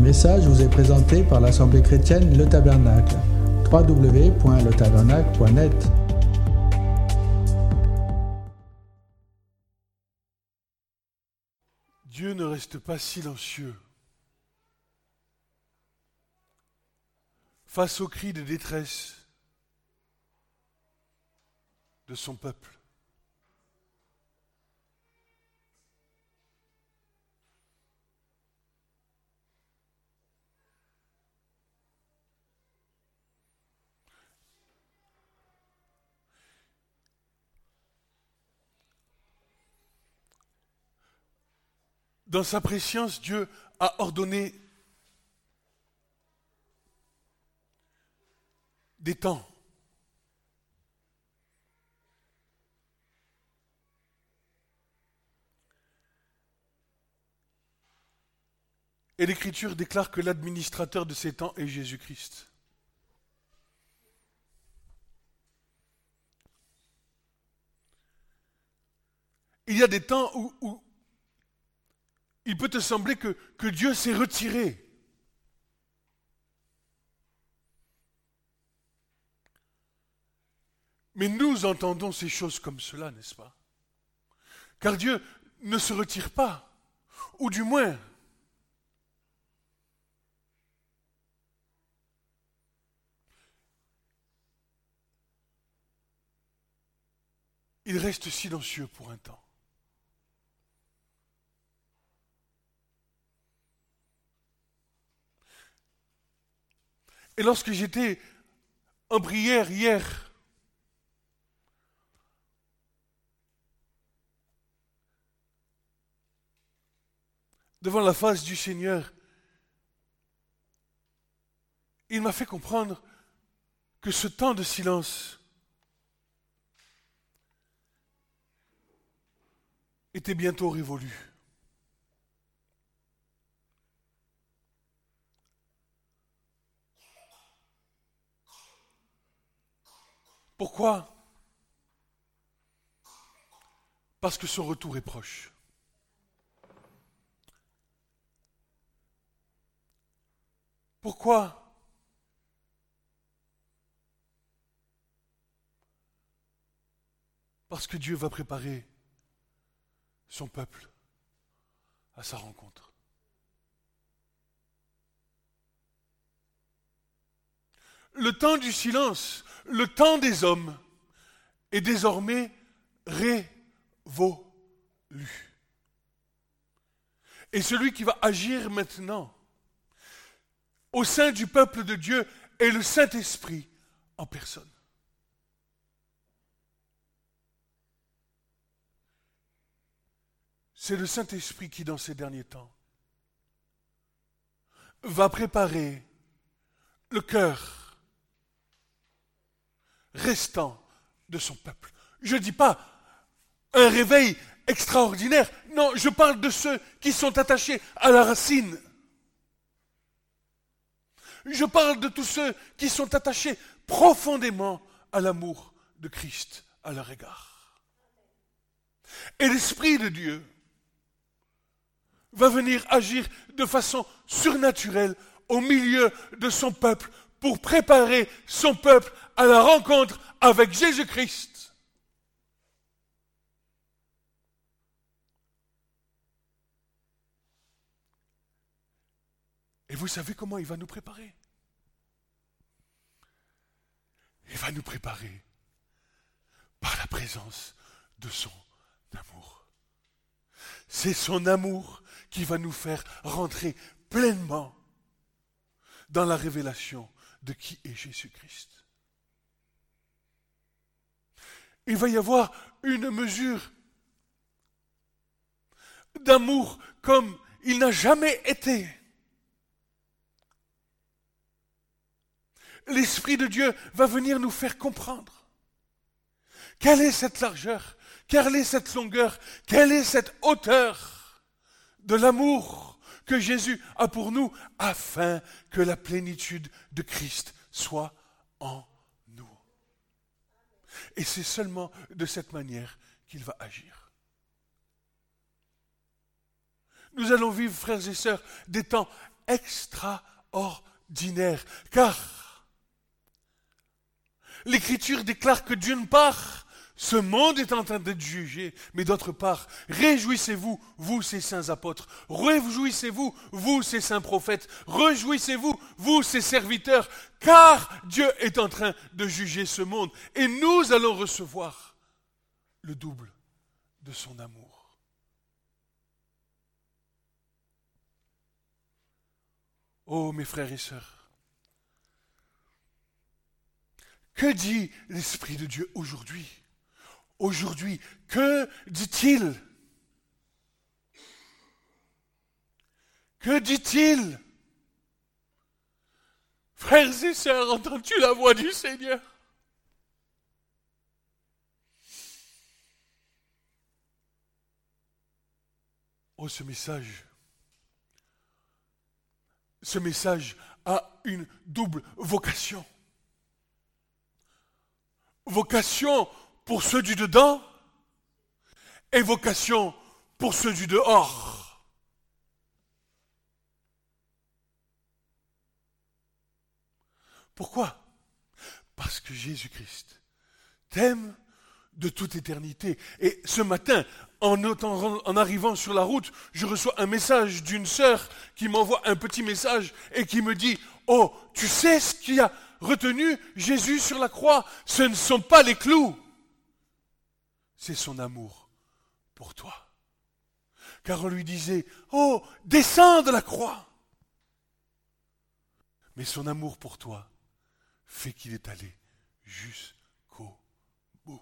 message vous est présenté par l'Assemblée chrétienne Le Tabernacle. www.letabernacle.net. Dieu ne reste pas silencieux face aux cris de détresse de son peuple. Dans sa préscience, Dieu a ordonné des temps. Et l'Écriture déclare que l'administrateur de ces temps est Jésus-Christ. Il y a des temps où il peut te sembler que Dieu s'est retiré. Mais nous entendons ces choses comme cela, n'est-ce pas? Car Dieu ne se retire pas, ou du moins, il reste silencieux pour un temps. Et lorsque j'étais en prière hier, devant la face du Seigneur, il m'a fait comprendre que ce temps de silence était bientôt révolu. Pourquoi? Parce que son retour est proche. Pourquoi? Parce que Dieu va préparer son peuple à sa rencontre. Le temps du silence, le temps des hommes est désormais révolu. Et celui qui va agir maintenant au sein du peuple de Dieu est le Saint-Esprit en personne. C'est le Saint-Esprit qui, dans ces derniers temps, va préparer le cœur restant de son peuple. Je ne dis pas un réveil extraordinaire. Non, je parle de ceux qui sont attachés à la racine. Je parle de tous ceux qui sont attachés profondément à l'amour de Christ à leur égard. Et l'Esprit de Dieu va venir agir de façon surnaturelle au milieu de son peuple pour préparer son peuple à la rencontre avec Jésus-Christ. Et vous savez comment il va nous préparer? Il va nous préparer par la présence de son amour. C'est son amour qui va nous faire rentrer pleinement dans la révélation de qui est Jésus-Christ. Il va y avoir une mesure d'amour comme il n'a jamais été. L'Esprit de Dieu va venir nous faire comprendre quelle est cette largeur, quelle est cette longueur, quelle est cette hauteur de l'amour que Jésus a pour nous afin que la plénitude de Christ soit en nous. Et c'est seulement de cette manière qu'il va agir. Nous allons vivre, frères et sœurs, des temps extraordinaire. Car l'Écriture déclare que d'une part, ce monde est en train d'être jugé, mais d'autre part, réjouissez-vous, vous ces saints apôtres, réjouissez-vous, vous ces saints prophètes, réjouissez-vous, vous ces serviteurs, car Dieu est en train de juger ce monde et nous allons recevoir le double de son amour. Oh mes frères et sœurs, que dit l'Esprit de Dieu aujourd'hui ? Aujourd'hui, que dit-il ? Que dit-il ? Frères et sœurs, entends-tu la voix du Seigneur ? Oh, ce message a une double vocation. Vocation pour ceux du dedans et vocation pour ceux du dehors. Pourquoi ? Parce que Jésus-Christ t'aime de toute éternité. Et ce matin, en arrivant sur la route, je reçois un message d'une sœur qui m'envoie un petit message et qui me dit « Oh, tu sais ce qui a retenu Jésus sur la croix ? Ce ne sont pas les clous. C'est son amour pour toi. » Car on lui disait « Oh, descends de la croix !» Mais son amour pour toi fait qu'il est allé jusqu'au bout.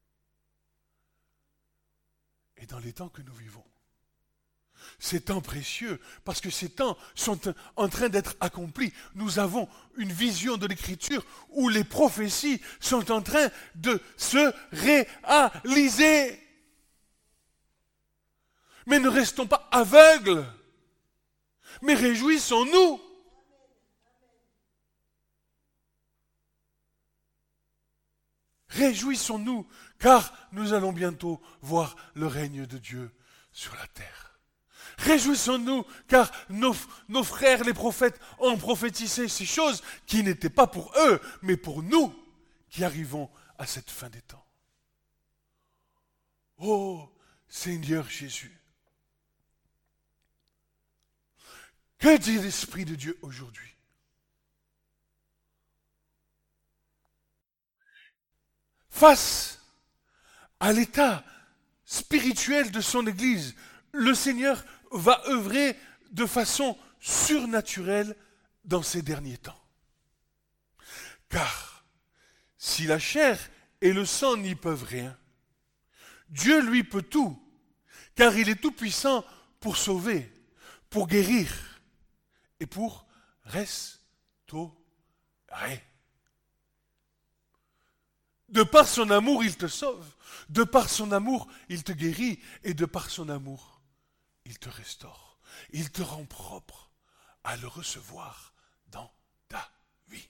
Et dans les temps que nous vivons, ces temps précieux, parce que ces temps sont en train d'être accomplis, nous avons une vision de l'Écriture où les prophéties sont en train de se réaliser. Mais ne restons pas aveugles, mais réjouissons-nous. Réjouissons-nous, car nous allons bientôt voir le règne de Dieu sur la terre. Réjouissons-nous, car nos frères les prophètes ont prophétisé ces choses qui n'étaient pas pour eux, mais pour nous qui arrivons à cette fin des temps. Oh Seigneur Jésus, que dit l'Esprit de Dieu aujourd'hui ? Face à l'état spirituel de son Église, le Seigneur va œuvrer de façon surnaturelle dans ces derniers temps. Car si la chair et le sang n'y peuvent rien, Dieu lui peut tout, car il est tout-puissant pour sauver, pour guérir et pour restaurer. De par son amour, il te sauve. De par son amour, il te guérit. Et de par son amour, il te restaure. Il te rend propre à le recevoir dans ta vie.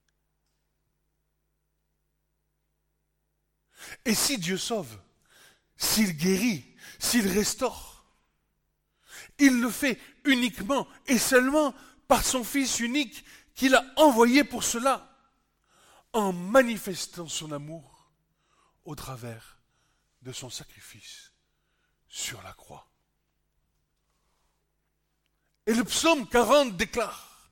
Et si Dieu sauve, s'il guérit, s'il restaure, il le fait uniquement et seulement par son Fils unique qu'il a envoyé pour cela, en manifestant son amour au travers de son sacrifice sur la croix. Et le psaume 40 déclare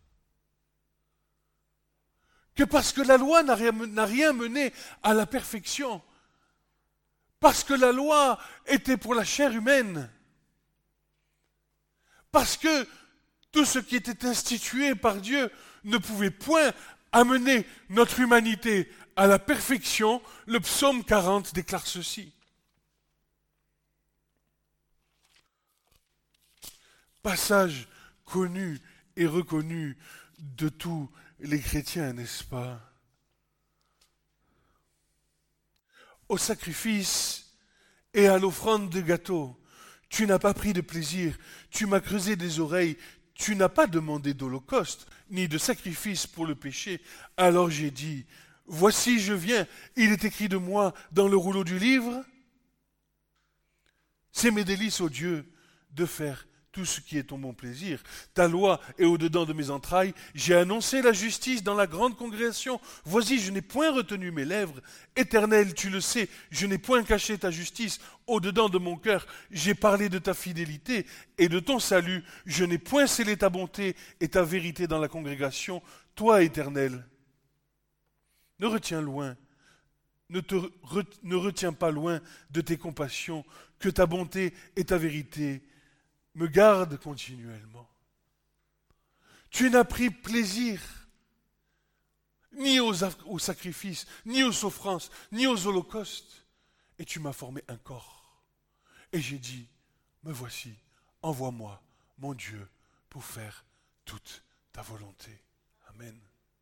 que parce que la loi n'a rien mené à la perfection, parce que la loi était pour la chair humaine, parce que tout ce qui était institué par Dieu ne pouvait point amener notre humanité à la perfection, le psaume 40 déclare ceci. Passage connu et reconnu de tous les chrétiens, n'est-ce pas ? Au sacrifice et à l'offrande de gâteau, tu n'as pas pris de plaisir, tu m'as creusé des oreilles, tu n'as pas demandé d'holocauste, ni de sacrifice pour le péché. Alors j'ai dit, voici je viens, il est écrit de moi dans le rouleau du livre. C'est mes délices, ô Dieu, de faire tout ce qui est ton bon plaisir. Ta loi est au-dedans de mes entrailles. J'ai annoncé la justice dans la grande congrégation. Voici, je n'ai point retenu mes lèvres. Éternel, tu le sais, je n'ai point caché ta justice au-dedans de mon cœur. J'ai parlé de ta fidélité et de ton salut. Je n'ai point scellé ta bonté et ta vérité dans la congrégation. Toi, Éternel, ne retiens pas loin de tes compassions, que ta bonté et ta vérité me gardent continuellement. Tu n'as pris plaisir ni aux sacrifices, ni aux offrances, ni aux holocaustes, et tu m'as formé un corps. Et j'ai dit, me voici, envoie-moi, mon Dieu, pour faire toute ta volonté. Amen.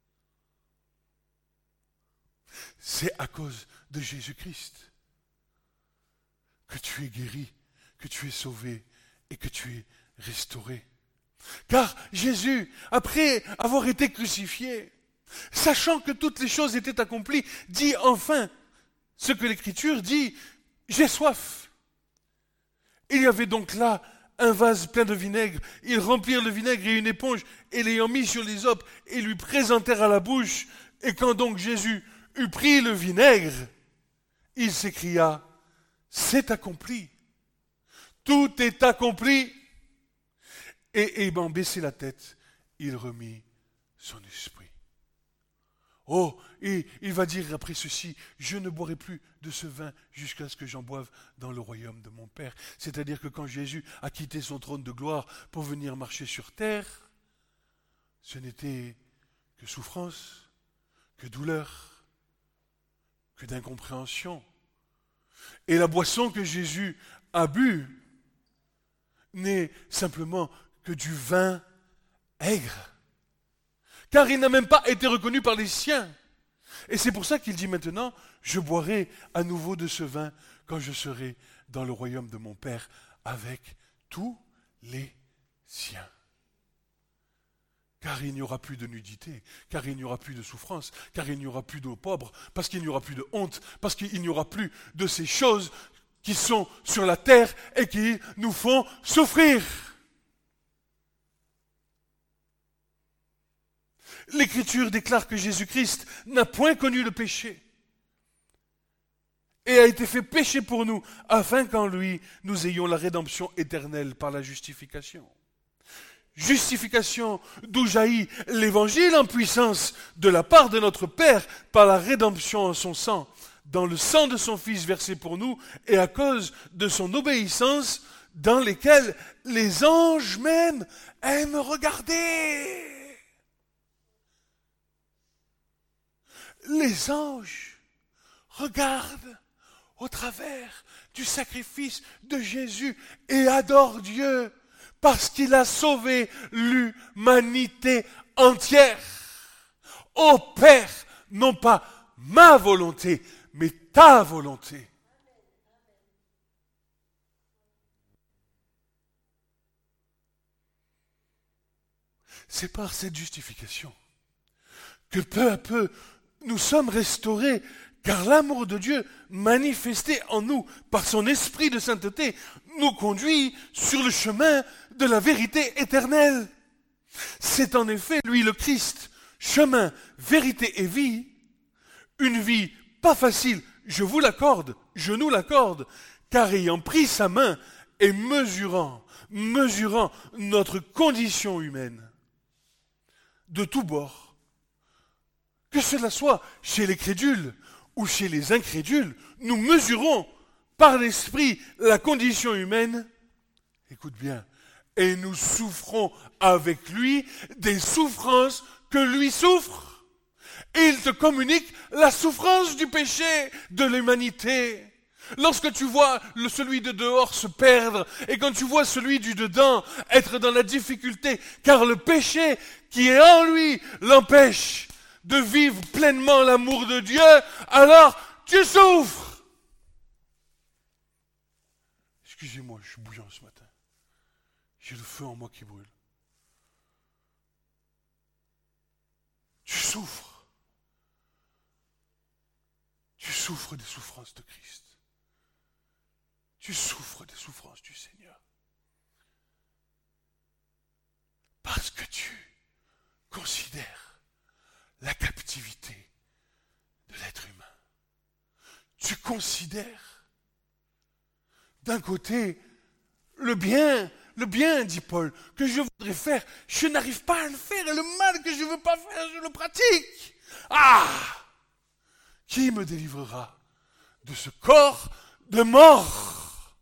C'est à cause de Jésus-Christ que tu es guéri, que tu es sauvé et que tu es restauré. Car Jésus, après avoir été crucifié, sachant que toutes les choses étaient accomplies, dit enfin ce que l'Écriture dit, j'ai soif. Il y avait donc là un vase plein de vinaigre. Ils remplirent le vinaigre et une éponge, et l'ayant mis sur l'hysope, et lui présentèrent à la bouche. Et quand donc Jésus eut pris le vinaigre, il s'écria, c'est accompli. Tout est accompli. Et ayant baissé la tête, il remit son esprit. Oh, et il va dire après ceci, je ne boirai plus de ce vin jusqu'à ce que j'en boive dans le royaume de mon Père. C'est-à-dire que quand Jésus a quitté son trône de gloire pour venir marcher sur terre, ce n'était que souffrance, que douleur, que d'incompréhension. Et la boisson que Jésus a bu n'est simplement que du vin aigre. Car il n'a même pas été reconnu par les siens. Et c'est pour ça qu'il dit maintenant, je boirai à nouveau de ce vin quand je serai dans le royaume de mon Père avec tous les siens. Car il n'y aura plus de nudité, car il n'y aura plus de souffrance, car il n'y aura plus de pauvres, parce qu'il n'y aura plus de honte, parce qu'il n'y aura plus de ces choses qui sont sur la terre et qui nous font souffrir. L'Écriture déclare que Jésus-Christ n'a point connu le péché et a été fait péché pour nous, afin qu'en lui, nous ayons la rédemption éternelle par la justification. Justification d'où jaillit l'Évangile en puissance de la part de notre Père par la rédemption en son sang, dans le sang de son Fils versé pour nous et à cause de son obéissance dans lesquelles les anges même aiment regarder. Les anges regardent au travers du sacrifice de Jésus et adorent Dieu parce qu'il a sauvé l'humanité entière. Ô Père, non pas ma volonté, mais ta volonté. C'est par cette justification que peu à peu nous sommes restaurés, car l'amour de Dieu, manifesté en nous par son esprit de sainteté, nous conduit sur le chemin de la vérité éternelle. C'est en effet lui le Christ, chemin, vérité et vie, une vie pas facile, je vous l'accorde, je nous l'accorde, car ayant pris sa main et mesurant notre condition humaine de tous bords, que cela soit chez les crédules ou chez les incrédules, nous mesurons par l'esprit la condition humaine, écoute bien, et nous souffrons avec lui des souffrances que lui souffre. Et il te communique la souffrance du péché de l'humanité. Lorsque tu vois celui de dehors se perdre et quand tu vois celui du dedans être dans la difficulté, car le péché qui est en lui l'empêche de vivre pleinement l'amour de Dieu, alors tu souffres. Excusez-moi, je suis bouillant ce matin. J'ai le feu en moi qui brûle. Tu souffres. Tu souffres des souffrances de Christ. Tu souffres des souffrances du Seigneur. considères la captivité de l'être humain. Tu considères d'un côté le bien, dit Paul, que je voudrais faire, je n'arrive pas à le faire, et le mal que je ne veux pas faire, je le pratique. Ah! Qui me délivrera de ce corps de mort?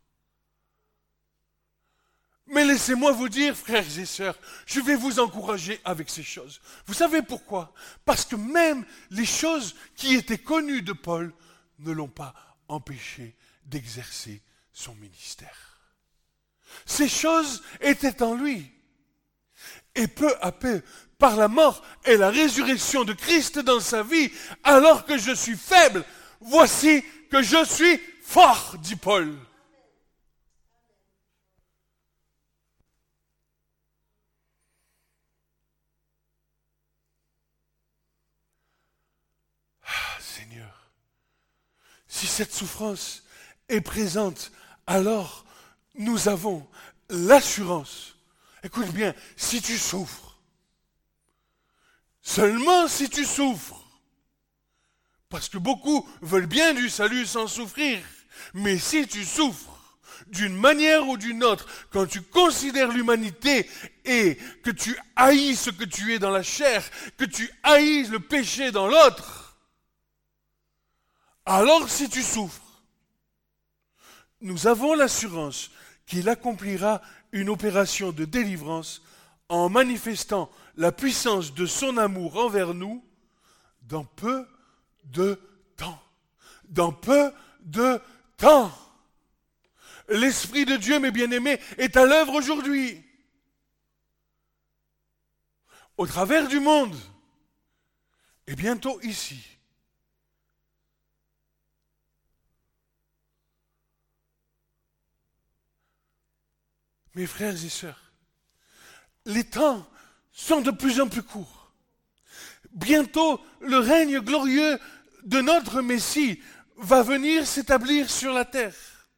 Mais laissez-moi vous dire, frères et sœurs, je vais vous encourager avec ces choses. Vous savez pourquoi? Parce que même les choses qui étaient connues de Paul ne l'ont pas empêché d'exercer son ministère. Ces choses étaient en lui. Et peu à peu, par la mort et la résurrection de Christ dans sa vie, alors que je suis faible, voici que je suis fort, dit Paul. Ah, Seigneur, si cette souffrance est présente, alors nous avons l'assurance. Écoute bien, si tu souffres, seulement si tu souffres, parce que beaucoup veulent bien du salut sans souffrir, mais si tu souffres d'une manière ou d'une autre, quand tu considères l'humanité et que tu haïs ce que tu es dans la chair, que tu haïs le péché dans l'autre, alors si tu souffres, nous avons l'assurance qu'il accomplira une opération de délivrance en manifestant la puissance de son amour envers nous dans peu de temps. Dans peu de temps. L'Esprit de Dieu, mes bien-aimés, est à l'œuvre aujourd'hui. Au travers du monde. Et bientôt ici. Mes frères et sœurs, les temps sont de plus en plus courts. Bientôt, le règne glorieux de notre Messie va venir s'établir sur la terre.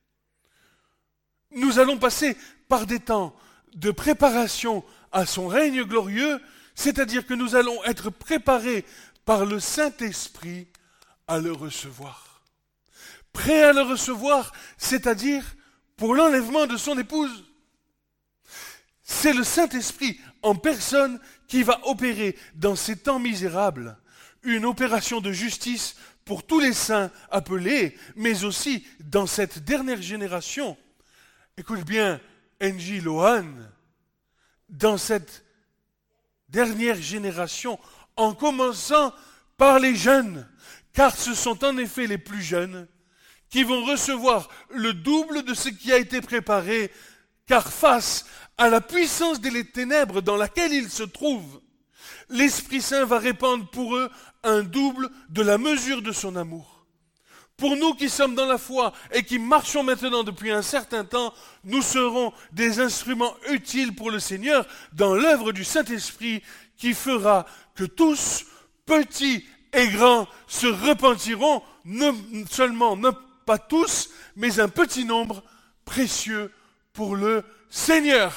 Nous allons passer par des temps de préparation à son règne glorieux, c'est-à-dire que nous allons être préparés par le Saint-Esprit à le recevoir. Prêts à le recevoir, c'est-à-dire pour l'enlèvement de son épouse. C'est le Saint-Esprit en personne qui va opérer dans ces temps misérables une opération de justice pour tous les saints appelés, mais aussi dans cette dernière génération. Écoute bien, N.J. Lohan, dans cette dernière génération, en commençant par les jeunes, car ce sont en effet les plus jeunes qui vont recevoir le double de ce qui a été préparé, car face à la puissance des ténèbres dans laquelle ils se trouvent, l'Esprit Saint va répandre pour eux un double de la mesure de son amour. Pour nous qui sommes dans la foi et qui marchons maintenant depuis un certain temps, nous serons des instruments utiles pour le Seigneur dans l'œuvre du Saint-Esprit qui fera que tous, petits et grands, se repentiront, pas tous, mais un petit nombre précieux pour le Seigneur.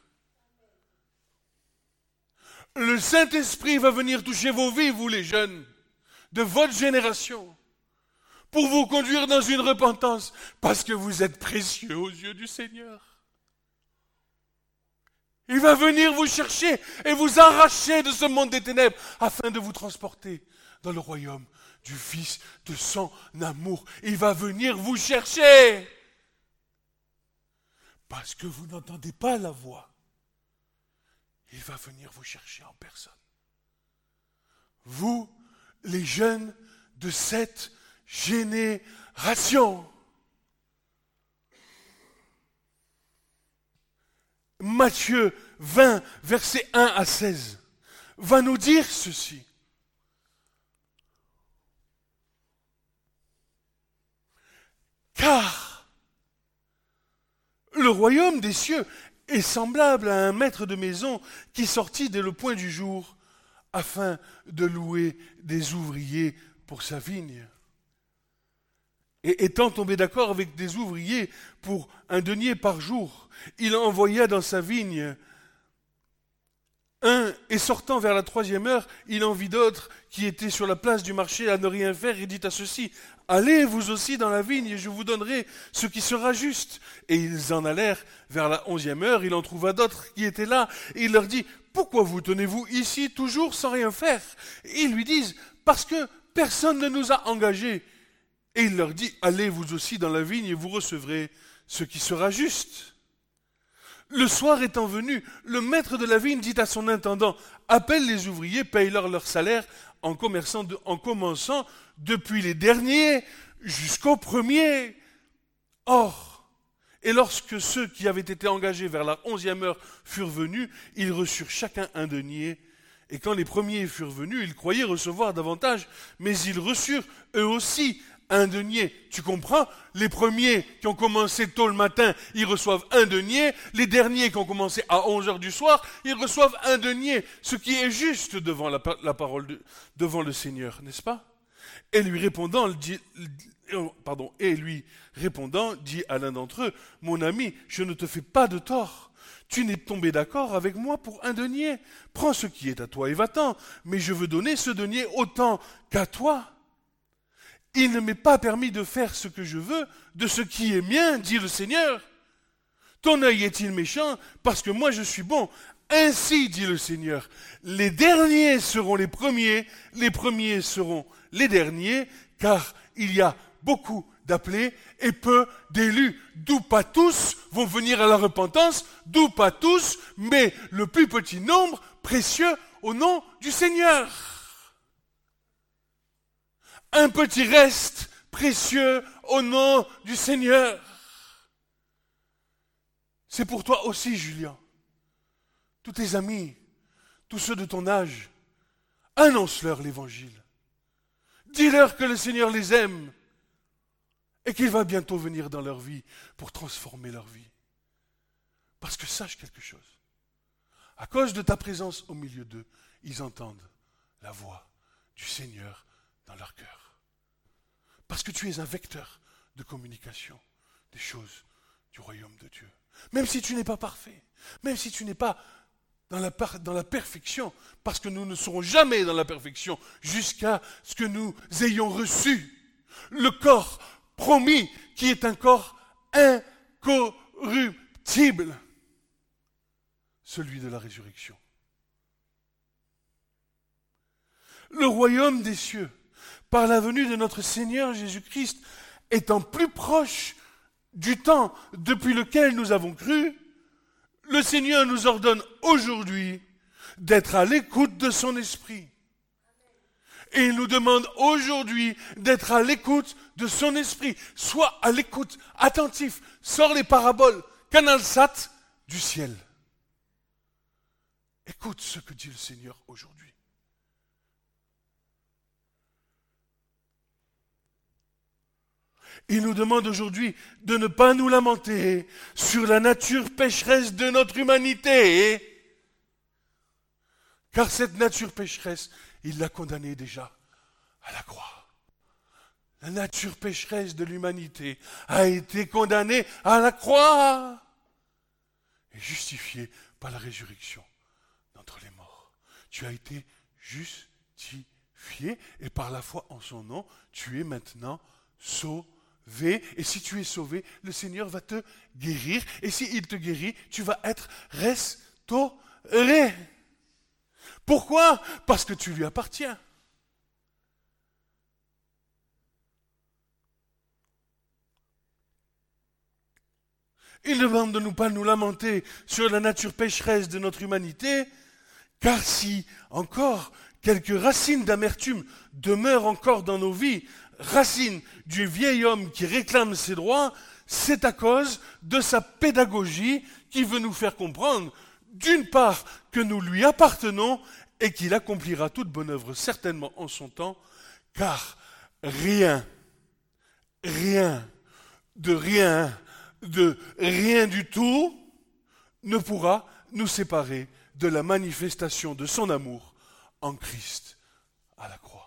Le Saint-Esprit va venir toucher vos vies, vous les jeunes, de votre génération, pour vous conduire dans une repentance, parce que vous êtes précieux aux yeux du Seigneur. Il va venir vous chercher et vous arracher de ce monde des ténèbres, afin de vous transporter dans le royaume du Fils de son amour. Il va venir vous chercher. Parce que vous n'entendez pas la voix, il va venir vous chercher en personne. Vous, les jeunes de cette génération. Matthieu 20, versets 1 à 16, va nous dire ceci. Car le royaume des cieux est semblable à un maître de maison qui sortit dès le point du jour afin de louer des ouvriers pour sa vigne. Et étant tombé d'accord avec des ouvriers pour un denier par jour, il envoya dans sa vigne un et sortant vers la 3e heure, il en vit d'autres qui étaient sur la place du marché à ne rien faire, et dit à ceux-ci, allez vous aussi dans la vigne, et je vous donnerai ce qui sera juste. Et ils en allèrent vers la 11e heure, il en trouva d'autres qui étaient là, et il leur dit, pourquoi vous tenez-vous ici toujours sans rien faire? Et ils lui disent, parce que personne ne nous a engagés. Et il leur dit, allez vous aussi dans la vigne, et vous recevrez ce qui sera juste. Le soir étant venu, le maître de la vigne dit à son intendant, appelle les ouvriers, paye-leur leur salaire en commençant depuis les derniers jusqu'aux premiers. Or, et lorsque ceux qui avaient été engagés vers la 11e heure furent venus, ils reçurent chacun un denier. Et quand les premiers furent venus, ils croyaient recevoir davantage, mais ils reçurent eux aussi un denier. Tu comprends? Les premiers qui ont commencé tôt le matin, ils reçoivent un denier. Les derniers qui ont commencé à 11h du soir, ils reçoivent un denier. Ce qui est juste devant la parole devant le Seigneur, n'est-ce pas? Et lui répondant, dit à l'un d'entre eux, mon ami, je ne te fais pas de tort. Tu n'es tombé d'accord avec moi pour un denier. Prends ce qui est à toi et va-t'en. Mais je veux donner ce denier autant qu'à toi. Il ne m'est pas permis de faire ce que je veux de ce qui est mien, dit le Seigneur. Ton œil est-il méchant parce que moi je suis bon? Ainsi, dit le Seigneur, les derniers seront les premiers seront les derniers, car il y a beaucoup d'appelés et peu d'élus. D'où pas tous vont venir à la repentance, d'où pas tous, mais le plus petit nombre précieux au nom du Seigneur. Un petit reste précieux au nom du Seigneur. C'est pour toi aussi, Julien. Tous tes amis, tous ceux de ton âge, annonce-leur l'évangile. Dis-leur que le Seigneur les aime et qu'il va bientôt venir dans leur vie pour transformer leur vie. Parce que sache quelque chose. À cause de ta présence au milieu d'eux, ils entendent la voix du Seigneur dans leur cœur. Parce que tu es un vecteur de communication des choses du royaume de Dieu. Même si tu n'es pas parfait, même si tu n'es pas dans la perfection, parce que nous ne serons jamais dans la perfection jusqu'à ce que nous ayons reçu le corps promis, qui est un corps incorruptible, celui de la résurrection. Le royaume des cieux, par la venue de notre Seigneur Jésus-Christ, étant plus proche du temps depuis lequel nous avons cru, le Seigneur nous ordonne aujourd'hui d'être à l'écoute de son esprit. Et il nous demande aujourd'hui d'être à l'écoute de son esprit. Sois à l'écoute, attentif, sors les paraboles, CanalSat du ciel. Écoute ce que dit le Seigneur aujourd'hui. Il nous demande aujourd'hui de ne pas nous lamenter sur la nature pécheresse de notre humanité. Car cette nature pécheresse, il l'a condamnée déjà à la croix. La nature pécheresse de l'humanité a été condamnée à la croix et justifiée par la résurrection d'entre les morts. Tu as été justifié et par la foi en son nom, tu es maintenant sauvé. Et si tu es sauvé, le Seigneur va te guérir. Et s'il te guérit, tu vas être restauré. Pourquoi? Parce que tu lui appartiens. Il demande de ne pas nous lamenter sur la nature pécheresse de notre humanité, car si encore quelques racines d'amertume demeurent encore dans nos vies, racines du vieil homme qui réclame ses droits, c'est à cause de sa pédagogie qui veut nous faire comprendre, d'une part, que nous lui appartenons et qu'il accomplira toute bonne œuvre certainement en son temps, car rien du tout ne pourra nous séparer de la manifestation de son amour en Christ à la croix.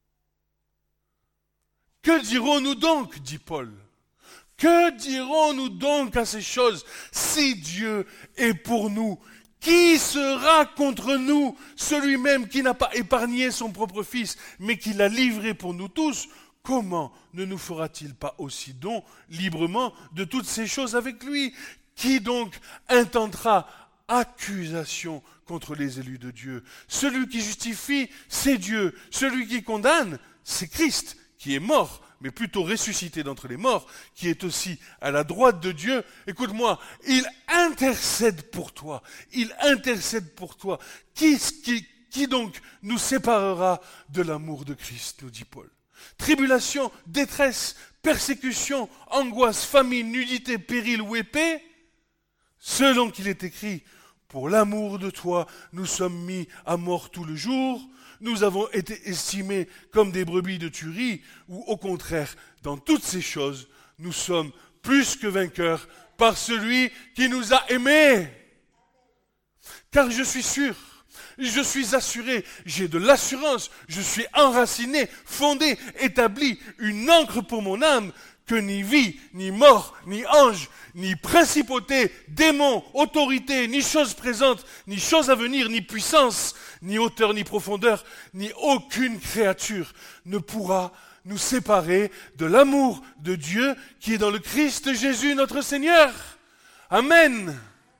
Que dirons-nous donc, dit Paul? Que dirons-nous donc à ces choses? Si Dieu est pour nous, Qui sera contre nous? Celui même qui n'a pas épargné son propre Fils, mais qui l'a livré pour nous tous. Comment ne nous fera-t-il pas aussi don librement de toutes ces choses avec lui? Qui donc intentera accusation contre les élus de Dieu? Celui qui justifie, c'est Dieu. Celui qui condamne, c'est Christ, qui est mort, mais plutôt ressuscité d'entre les morts, qui est aussi à la droite de Dieu. Écoute-moi, il intercède pour toi. Il intercède pour toi. Qui donc nous séparera de l'amour de Christ, nous dit Paul? Tribulation, détresse, persécution, angoisse, famine, nudité, péril ou épée? Selon qu'il est écrit, pour l'amour de toi, nous sommes mis à mort tout le jour. Nous avons été estimés comme des brebis de tuerie, ou au contraire, dans toutes ces choses, nous sommes plus que vainqueurs par celui qui nous a aimés. Car je suis sûr, je suis assuré, j'ai de l'assurance, je suis enraciné, fondé, établi, une ancre pour mon âme, que ni vie, ni mort, ni ange, ni principauté, démon, autorité, ni chose présente, ni chose à venir, ni puissance, ni hauteur, ni profondeur, ni aucune créature ne pourra nous séparer de l'amour de Dieu qui est dans le Christ Jésus notre Seigneur. Amen.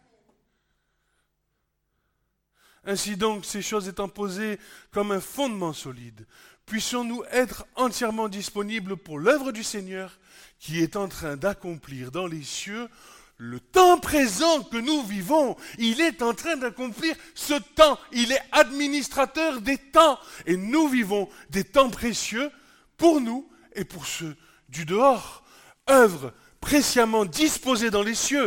Ainsi donc, ces choses étant posées comme un fondement solide, puissions-nous être entièrement disponibles pour l'œuvre du Seigneur qui est en train d'accomplir dans les cieux le temps présent que nous vivons. Il est en train d'accomplir ce temps. Il est administrateur des temps. Et nous vivons des temps précieux pour nous et pour ceux du dehors. Œuvre préciemment disposée dans les cieux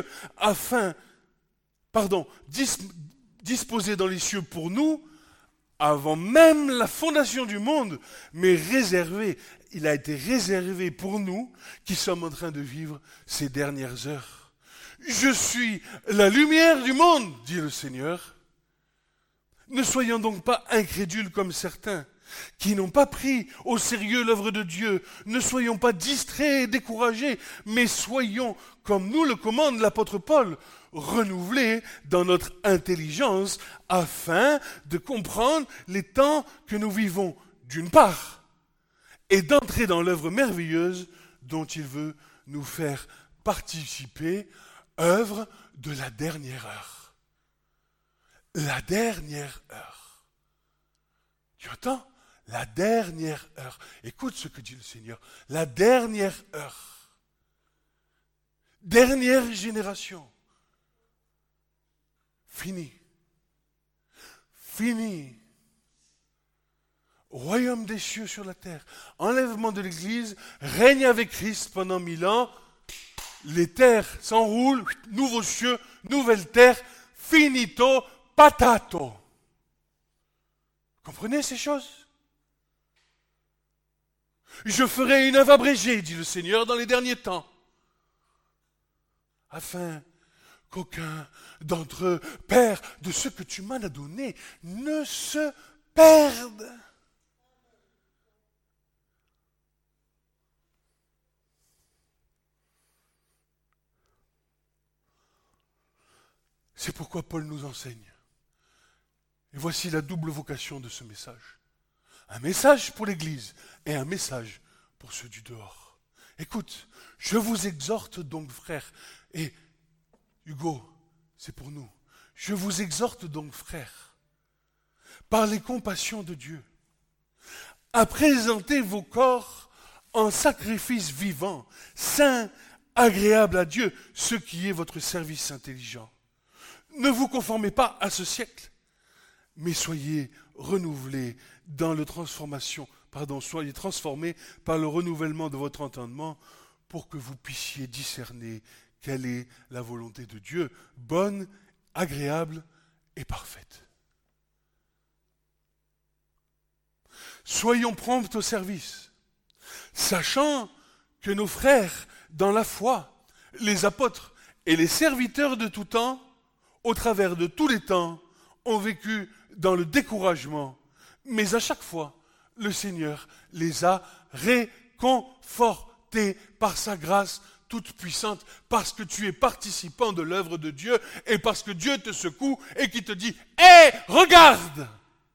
disposée dans les cieux pour nous, avant même la fondation du monde, mais réservé. Il a été réservé pour nous qui sommes en train de vivre ces dernières heures. Je suis la lumière du monde, dit le Seigneur. Ne soyons donc pas incrédules comme certains, qui n'ont pas pris au sérieux l'œuvre de Dieu. Ne soyons pas distraits et découragés, mais soyons, comme nous le commande l'apôtre Paul, renouvelés dans notre intelligence afin de comprendre les temps que nous vivons d'une part et d'entrer dans l'œuvre merveilleuse dont il veut nous faire participer, œuvre de la dernière heure. La dernière heure. Tu entends? La dernière heure. Écoute ce que dit le Seigneur. La dernière heure. Dernière génération. Fini. Fini. Royaume des cieux sur la terre. Enlèvement de l'Église. Règne avec Christ pendant 1000 ans. Les terres s'enroulent. Nouveaux cieux, nouvelle terre. Finito, patato. Comprenez ces choses? Je ferai une œuvre abrégée, dit le Seigneur, dans les derniers temps, afin qu'aucun d'entre eux, Père, de ce que tu m'en as donné, ne se perde. C'est pourquoi Paul nous enseigne. Et voici la double vocation de ce message. Un message pour l'Église et un message pour ceux du dehors. Écoute, je vous exhorte donc, frères, et Hugo, c'est pour nous. Je vous exhorte donc, frères, par les compassions de Dieu, à présenter vos corps en sacrifice vivant, saint, agréable à Dieu, ce qui est votre service intelligent. Ne vous conformez pas à ce siècle, mais soyez renouvelés soyez transformés par le renouvellement de votre entendement pour que vous puissiez discerner quelle est la volonté de Dieu, bonne, agréable et parfaite. Soyons prompts au service, sachant que nos frères dans la foi, les apôtres et les serviteurs de tout temps, au travers de tous les temps, ont vécu dans le découragement, mais à chaque fois, le Seigneur les a réconfortés par sa grâce toute puissante, parce que tu es participant de l'œuvre de Dieu et parce que Dieu te secoue et qui te dit « Hé, regarde !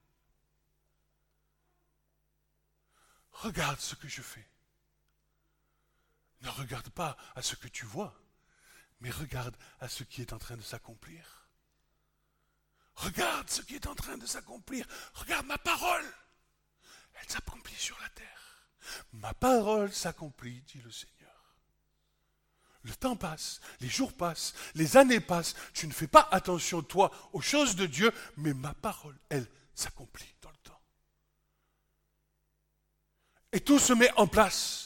Regarde ce que je fais. » Ne regarde pas à ce que tu vois, mais regarde à ce qui est en train de s'accomplir. Regarde ce qui est en train de s'accomplir. Regarde ma parole. Elle s'accomplit sur la terre. Ma parole s'accomplit, dit le Seigneur. Le temps passe, les jours passent, les années passent. Tu ne fais pas attention, toi, aux choses de Dieu, mais ma parole, elle, s'accomplit dans le temps. Et tout se met en place.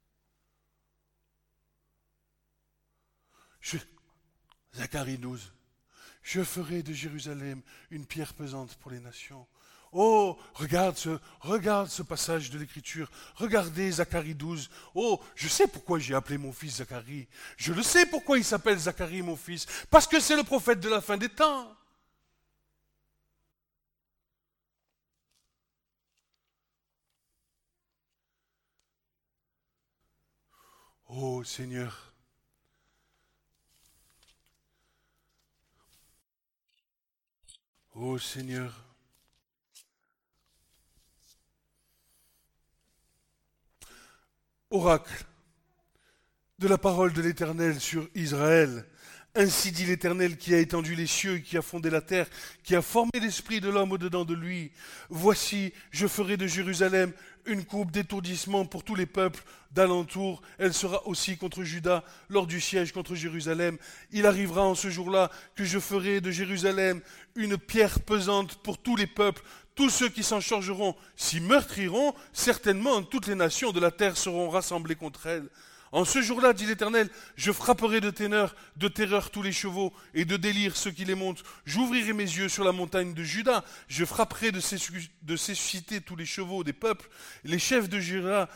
Zacharie 12. Je ferai de Jérusalem une pierre pesante pour les nations. Oh, regarde ce passage de l'Écriture. Regardez Zacharie 12. Oh, je sais pourquoi j'ai appelé mon fils Zacharie. Je le sais pourquoi il s'appelle Zacharie, mon fils. Parce que c'est le prophète de la fin des temps. Oh Seigneur. Oh Seigneur. Oracle de la parole de l'Éternel sur Israël. Ainsi dit l'Éternel qui a étendu les cieux, qui a fondé la terre, qui a formé l'esprit de l'homme au-dedans de lui. Voici, je ferai de Jérusalem une coupe d'étourdissement pour tous les peuples d'alentour. Elle sera aussi contre Juda lors du siège contre Jérusalem. Il arrivera en ce jour-là que je ferai de Jérusalem une pierre pesante pour tous les peuples. Tous ceux qui s'en chargeront s'y meurtriront. Certainement, toutes les nations de la terre seront rassemblées contre elle. En ce jour-là, dit l'Éternel, je frapperai de terreur tous les chevaux et de délire ceux qui les montent. J'ouvrirai mes yeux sur la montagne de Juda. Je frapperai de susciter tous les chevaux des peuples. Les chefs de Juda,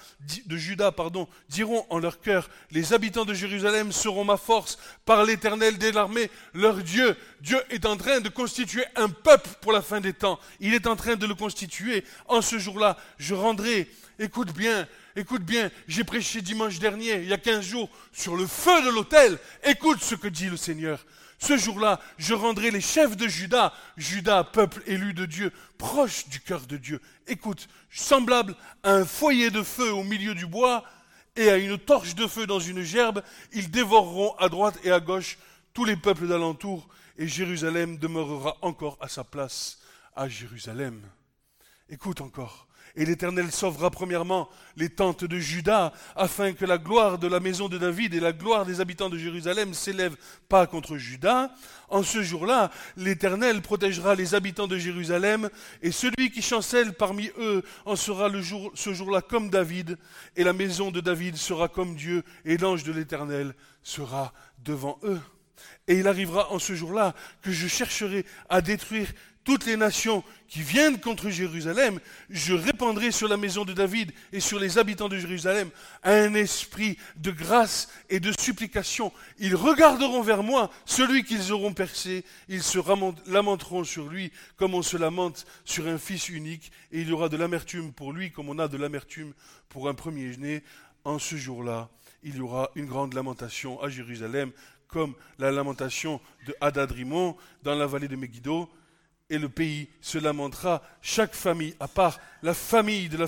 diront en leur cœur, les habitants de Jérusalem seront ma force par l'Éternel des armées, leur Dieu. Dieu est en train de constituer un peuple pour la fin des temps. Il est en train de le constituer. En ce jour-là, je rendrai, écoute bien, j'ai prêché dimanche dernier, il y a 15 jours, sur le feu de l'autel. Écoute ce que dit le Seigneur. Ce jour-là, je rendrai les chefs de Juda, peuple élu de Dieu, proche du cœur de Dieu. Écoute, semblable à un foyer de feu au milieu du bois et à une torche de feu dans une gerbe, ils dévoreront à droite et à gauche tous les peuples d'alentour, et Jérusalem demeurera encore à sa place à Jérusalem. Écoute encore. Et l'Éternel sauvera premièrement les tentes de Juda, afin que la gloire de la maison de David et la gloire des habitants de Jérusalem s'élèvent pas contre Juda. En ce jour-là, l'Éternel protégera les habitants de Jérusalem, et celui qui chancelle parmi eux en sera ce jour-là comme David, et la maison de David sera comme Dieu, et l'ange de l'Éternel sera devant eux. Et il arrivera en ce jour-là que je chercherai à détruire toutes les nations qui viennent contre Jérusalem. Je répandrai sur la maison de David et sur les habitants de Jérusalem un esprit de grâce et de supplication. Ils regarderont vers moi, celui qu'ils auront percé. Ils se lamenteront sur lui comme on se lamente sur un fils unique. Et il y aura de l'amertume pour lui comme on a de l'amertume pour un premier-né. En ce jour-là, il y aura une grande lamentation à Jérusalem, comme la lamentation de Hadad-Rimon dans la vallée de Megiddo. Et le pays se lamentera, chaque famille, à part la famille de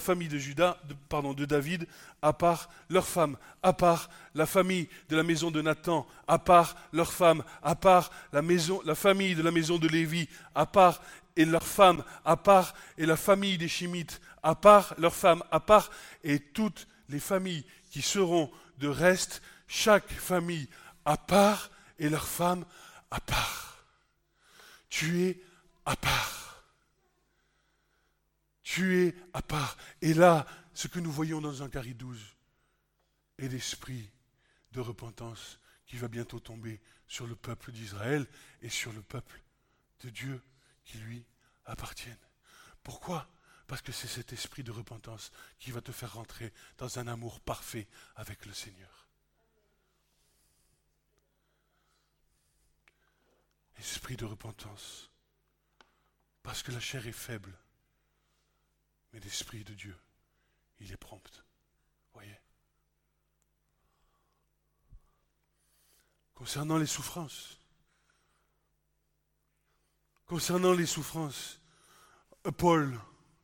de David, à part leurs femmes, à part la famille de la maison de Nathan, à part leurs femmes, à part la famille de la maison de Lévi, à part et leurs femmes, à part et la famille des Shimites, à part leurs femmes, à part et toutes les familles qui seront de reste, chaque famille à part et leurs femmes à part. Tu es à part. Tu es à part. Et là, ce que nous voyons dans Zacharie 12 est l'esprit de repentance qui va bientôt tomber sur le peuple d'Israël et sur le peuple de Dieu qui lui appartiennent. Pourquoi ? Parce que c'est cet esprit de repentance qui va te faire rentrer dans un amour parfait avec le Seigneur. Esprit de repentance. Parce que la chair est faible, mais l'Esprit de Dieu, il est prompt. Voyez. concernant les souffrances, Paul,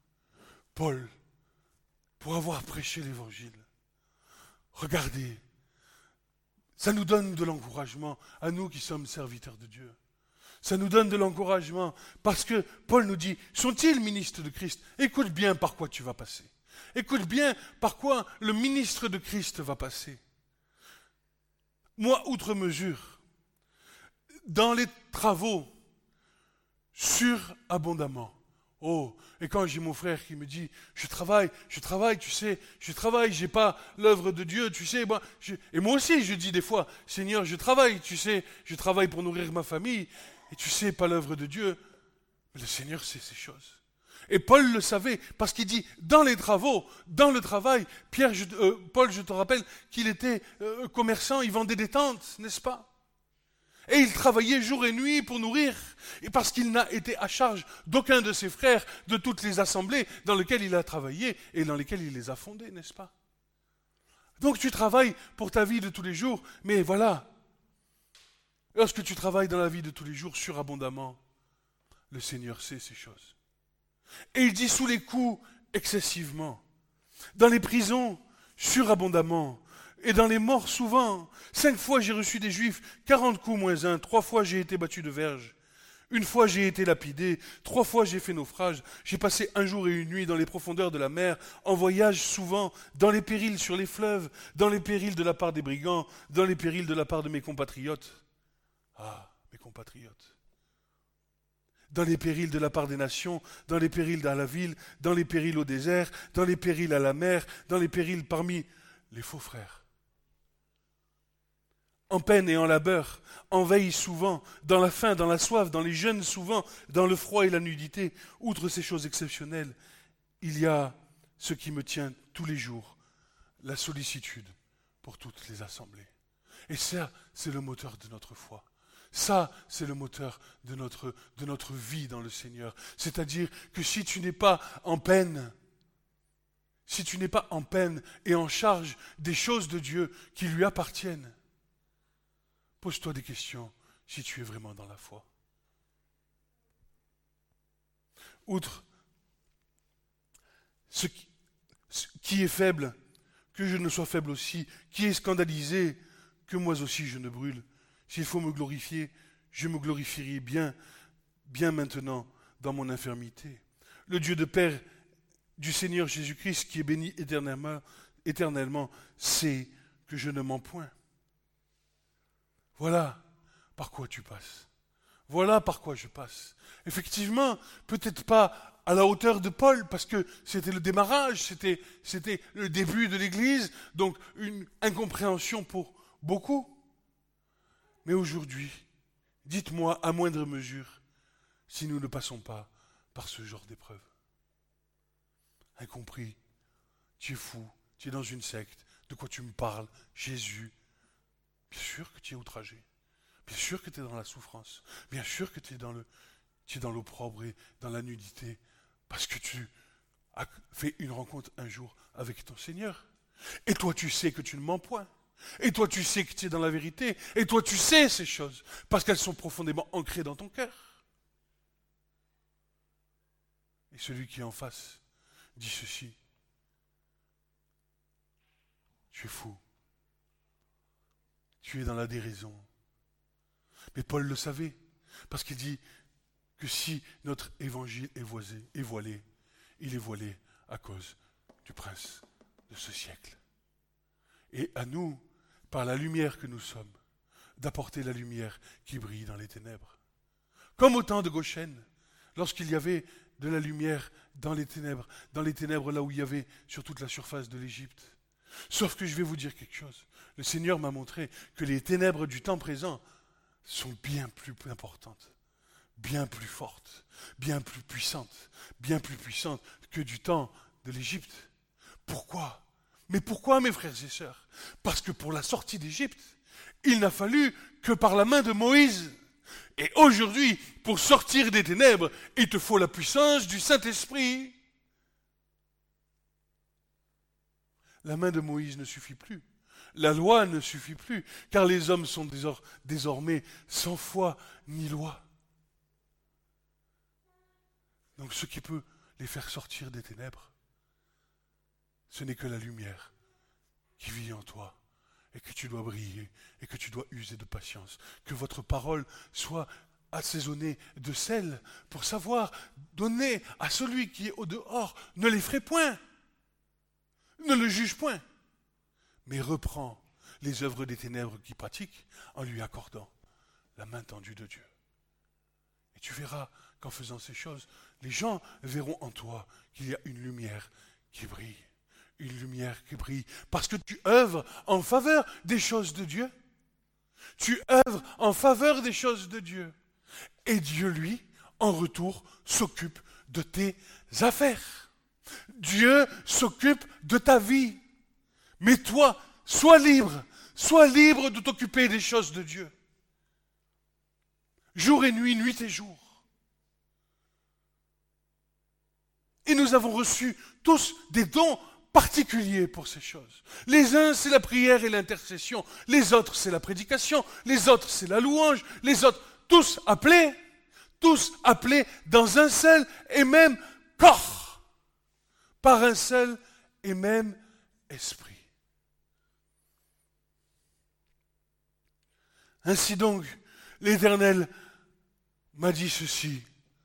pour avoir prêché l'évangile, regardez, ça nous donne de l'encouragement à nous qui sommes serviteurs de Dieu. Ça nous donne de l'encouragement parce que Paul nous dit, sont-ils ministres de Christ? Écoute bien par quoi tu vas passer. Écoute bien par quoi le ministre de Christ va passer. Moi, outre mesure, dans les travaux, surabondamment. Oh, et quand j'ai mon frère qui me dit, je travaille, tu sais, j'ai pas l'œuvre de Dieu, tu sais, et moi aussi je dis des fois, Seigneur, je travaille, tu sais, je travaille pour nourrir ma famille, et tu sais, pas l'œuvre de Dieu, mais le Seigneur sait ces choses. Et Paul le savait, parce qu'il dit, dans les travaux, dans le travail, Paul, je te rappelle qu'il était commerçant, il vendait des tentes, n'est-ce pas? Et il travaillait jour et nuit pour nourrir, et parce qu'il n'a été à charge d'aucun de ses frères, de toutes les assemblées dans lesquelles il a travaillé et dans lesquelles il les a fondées, n'est-ce pas? Donc tu travailles pour ta vie de tous les jours, mais voilà, lorsque tu travailles dans la vie de tous les jours surabondamment, le Seigneur sait ces choses. Et il dit sous les coups excessivement, dans les prisons surabondamment, et dans les morts souvent. 5 fois j'ai reçu des Juifs, 40 coups moins 1, 3 fois j'ai été battu de verge. 1 fois j'ai été lapidé, 3 fois j'ai fait naufrage. J'ai passé 1 jour et 1 nuit dans les profondeurs de la mer, en voyage souvent, dans les périls sur les fleuves, dans les périls de la part des brigands, dans les périls de la part de mes compatriotes. Ah, mes compatriotes. Dans les périls de la part des nations, dans les périls dans la ville, dans les périls au désert, dans les périls à la mer, dans les périls parmi les faux frères. En peine et en labeur, en veille souvent, dans la faim, dans la soif, dans les jeûnes souvent, dans le froid et la nudité. Outre ces choses exceptionnelles, il y a ce qui me tient tous les jours, la sollicitude pour toutes les assemblées. Et ça, c'est le moteur de notre foi. Ça, c'est le moteur de notre vie dans le Seigneur. C'est-à-dire que si tu n'es pas en peine, et en charge des choses de Dieu qui lui appartiennent, pose-toi des questions si tu es vraiment dans la foi. Outre qui est faible, que je ne sois faible aussi, qui est scandalisé, que moi aussi je ne brûle. S'il faut me glorifier, je me glorifierai bien maintenant dans mon infirmité. Le Dieu de Père du Seigneur Jésus-Christ, qui est béni éternellement, sait que je ne mens point. Voilà par quoi tu passes. Voilà par quoi je passe. Effectivement, peut-être pas à la hauteur de Paul, parce que c'était le démarrage, c'était le début de l'Église, donc une incompréhension pour beaucoup. Mais aujourd'hui, dites-moi à moindre mesure si nous ne passons pas par ce genre d'épreuve. Incompris, tu es fou, tu es dans une secte, de quoi tu me parles, Jésus? Bien sûr que tu es outragé, bien sûr que tu es dans la souffrance, bien sûr que tu es dans l'opprobre et dans la nudité, parce que tu as fait une rencontre un jour avec ton Seigneur. Et toi tu sais que tu ne mens point. Et toi tu sais que tu es dans la vérité. Et toi tu sais ces choses, parce qu'elles sont profondément ancrées dans ton cœur. Et celui qui est en face dit ceci: tu es fou. Tu es dans la déraison. Mais Paul le savait, parce qu'il dit que si notre évangile est voilé, il est voilé à cause du prince de ce siècle. Et à nous, par la lumière que nous sommes, d'apporter la lumière qui brille dans les ténèbres. Comme au temps de Goshen, lorsqu'il y avait de la lumière dans les ténèbres là où il y avait sur toute la surface de l'Égypte. Sauf que je vais vous dire quelque chose. Le Seigneur m'a montré que les ténèbres du temps présent sont bien plus importantes, bien plus fortes, bien plus puissantes que du temps de l'Égypte. Pourquoi? Mais pourquoi, mes frères et sœurs? Parce que pour la sortie d'Égypte, il n'a fallu que par la main de Moïse. Et aujourd'hui, pour sortir des ténèbres, il te faut la puissance du Saint-Esprit. La main de Moïse ne suffit plus. La loi ne suffit plus, car les hommes sont désormais sans foi ni loi. Donc ce qui peut les faire sortir des ténèbres, ce n'est que la lumière qui vit en toi et que tu dois briller et que tu dois user de patience. Que votre parole soit assaisonnée de sel pour savoir donner à celui qui est au dehors. Ne l'effraie point, ne le juge point, mais reprends les œuvres des ténèbres qu'il pratique en lui accordant la main tendue de Dieu. Et tu verras qu'en faisant ces choses, les gens verront en toi qu'il y a une lumière qui brille. Une lumière qui brille. Parce que tu œuvres en faveur des choses de Dieu. Tu œuvres en faveur des choses de Dieu. Et Dieu, lui, en retour, s'occupe de tes affaires. Dieu s'occupe de ta vie. Mais toi, sois libre de t'occuper des choses de Dieu. Jour et nuit, nuit et jour. Et nous avons reçu tous des dons particuliers pour ces choses. Les uns, c'est la prière et l'intercession. Les autres, c'est la prédication. Les autres, c'est la louange. Les autres, tous appelés dans un seul et même corps, par un seul et même esprit. Ainsi donc, l'Éternel m'a dit ceci.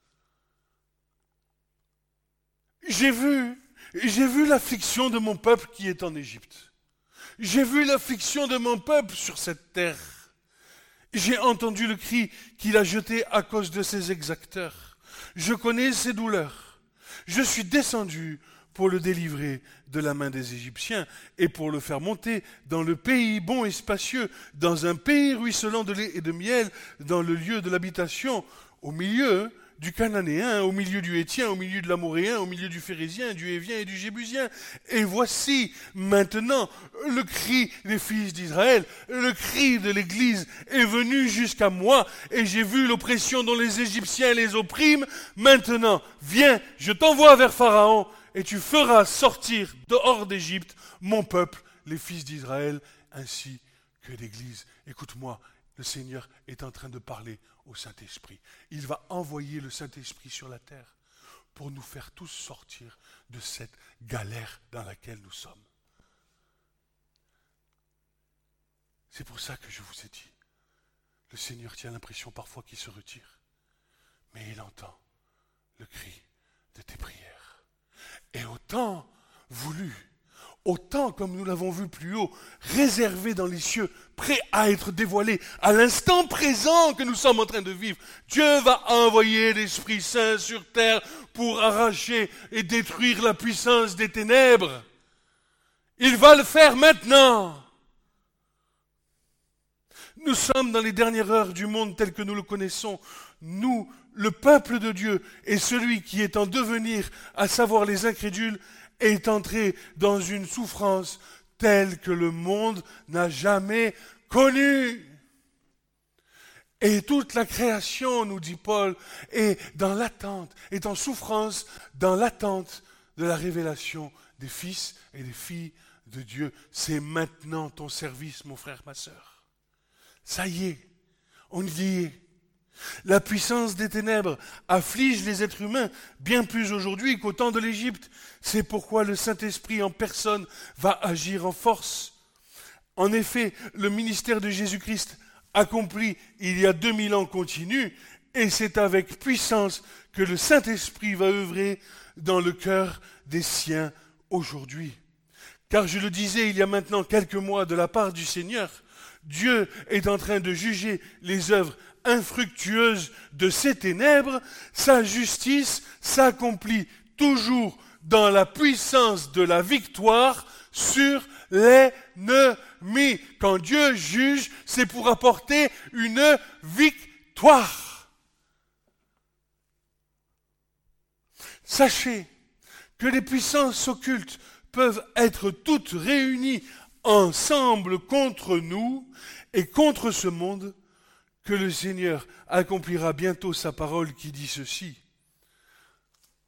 J'ai vu l'affliction de mon peuple qui est en Égypte. J'ai vu l'affliction de mon peuple sur cette terre. J'ai entendu le cri qu'il a jeté à cause de ses exacteurs. Je connais ses douleurs. Je suis descendu pour le délivrer de la main des Égyptiens et pour le faire monter dans le pays bon et spacieux, dans un pays ruisselant de lait et de miel, dans le lieu de l'habitation, au milieu du Cananéen, au milieu du Héthien, au milieu de l'Amoréen, au milieu du Phérézien, du Hévien et du Jébusien. Et voici maintenant le cri des fils d'Israël, le cri de l'Église est venu jusqu'à moi et j'ai vu l'oppression dont les Égyptiens les oppriment. Maintenant, viens, je t'envoie vers Pharaon et tu feras sortir dehors d'Égypte mon peuple, les fils d'Israël, ainsi que l'Église. Écoute-moi, le Seigneur est en train de parler au Saint-Esprit. Il va envoyer le Saint-Esprit sur la terre pour nous faire tous sortir de cette galère dans laquelle nous sommes. C'est pour ça que je vous ai dit, le Seigneur tient l'impression parfois qu'il se retire, mais il entend le cri de tes prières. Et autant voulu, autant, comme nous l'avons vu plus haut, réservé dans les cieux, prêt à être dévoilé à l'instant présent que nous sommes en train de vivre. Dieu va envoyer l'Esprit Saint sur terre pour arracher et détruire la puissance des ténèbres. Il va le faire maintenant. Nous sommes dans les dernières heures du monde tel que nous le connaissons. Nous, le peuple de Dieu, et celui qui est en devenir, à savoir les incrédules, est entré dans une souffrance telle que le monde n'a jamais connue. Et toute la création, nous dit Paul, est dans l'attente, est en souffrance dans l'attente de la révélation des fils et des filles de Dieu. C'est maintenant ton service, mon frère, ma sœur. Ça y est, on y est. La puissance des ténèbres afflige les êtres humains bien plus aujourd'hui qu'au temps de l'Égypte. C'est pourquoi le Saint-Esprit en personne va agir en force. En effet, le ministère de Jésus-Christ accompli il y a 2000 ans continue, et c'est avec puissance que le Saint-Esprit va œuvrer dans le cœur des siens aujourd'hui. Car je le disais il y a maintenant quelques mois de la part du Seigneur, Dieu est en train de juger les œuvres infructueuse de ces ténèbres, sa justice s'accomplit toujours dans la puissance de la victoire sur l'ennemi. Quand Dieu juge, c'est pour apporter une victoire. Sachez que les puissances occultes peuvent être toutes réunies ensemble contre nous et contre ce monde, que le Seigneur accomplira bientôt sa parole qui dit ceci.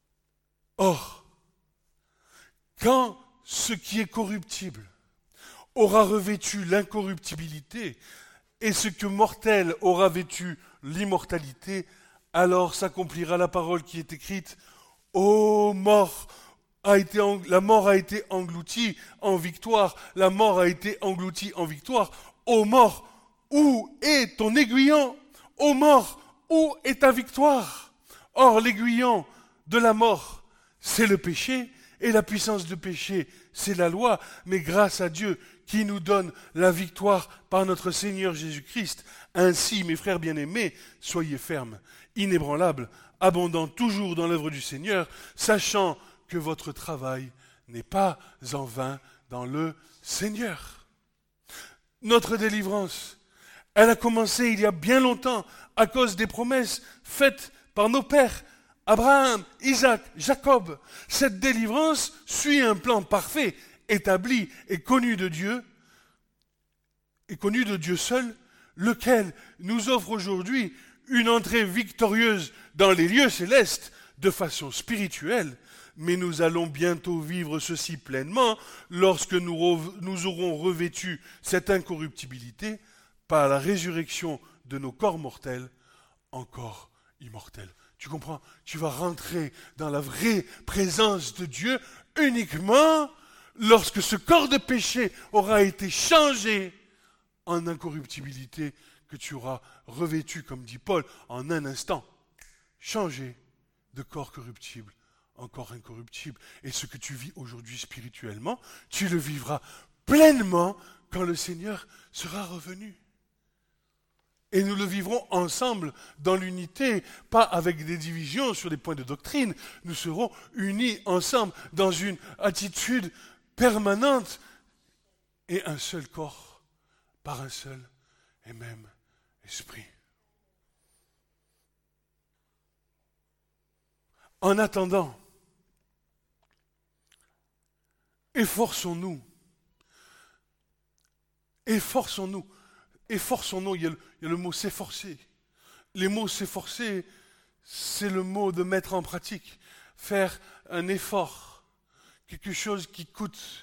Or, quand ce qui est corruptible aura revêtu l'incorruptibilité, et ce que mortel aura vêtu l'immortalité, alors s'accomplira la parole qui est écrite. Ô mort, la mort a été engloutie en victoire, la mort a été engloutie en victoire. Ô mort, où est ton aiguillon? Ô mort, où est ta victoire? Or l'aiguillon de la mort, c'est le péché, et la puissance du péché, c'est la loi, mais grâce à Dieu qui nous donne la victoire par notre Seigneur Jésus-Christ. Ainsi, mes frères bien-aimés, soyez fermes, inébranlables, abondants toujours dans l'œuvre du Seigneur, sachant que votre travail n'est pas en vain dans le Seigneur. Notre délivrance, elle a commencé il y a bien longtemps à cause des promesses faites par nos pères, Abraham, Isaac, Jacob. Cette délivrance suit un plan parfait, établi et connu de Dieu seul, lequel nous offre aujourd'hui une entrée victorieuse dans les lieux célestes de façon spirituelle. Mais nous allons bientôt vivre ceci pleinement lorsque nous aurons revêtu cette incorruptibilité par la résurrection de nos corps mortels, encore immortels. Tu comprends? Tu vas rentrer dans la vraie présence de Dieu uniquement lorsque ce corps de péché aura été changé en incorruptibilité que tu auras revêtu, comme dit Paul, en un instant. Changé de corps corruptible en corps incorruptible. Et ce que tu vis aujourd'hui spirituellement, tu le vivras pleinement quand le Seigneur sera revenu. Et nous le vivrons ensemble dans l'unité, pas avec des divisions sur des points de doctrine. Nous serons unis ensemble dans une attitude permanente et un seul corps, par un seul et même esprit. En attendant, efforçons-nous, il y a le mot s'efforcer. Les mots s'efforcer, c'est le mot de mettre en pratique, faire un effort, quelque chose qui coûte.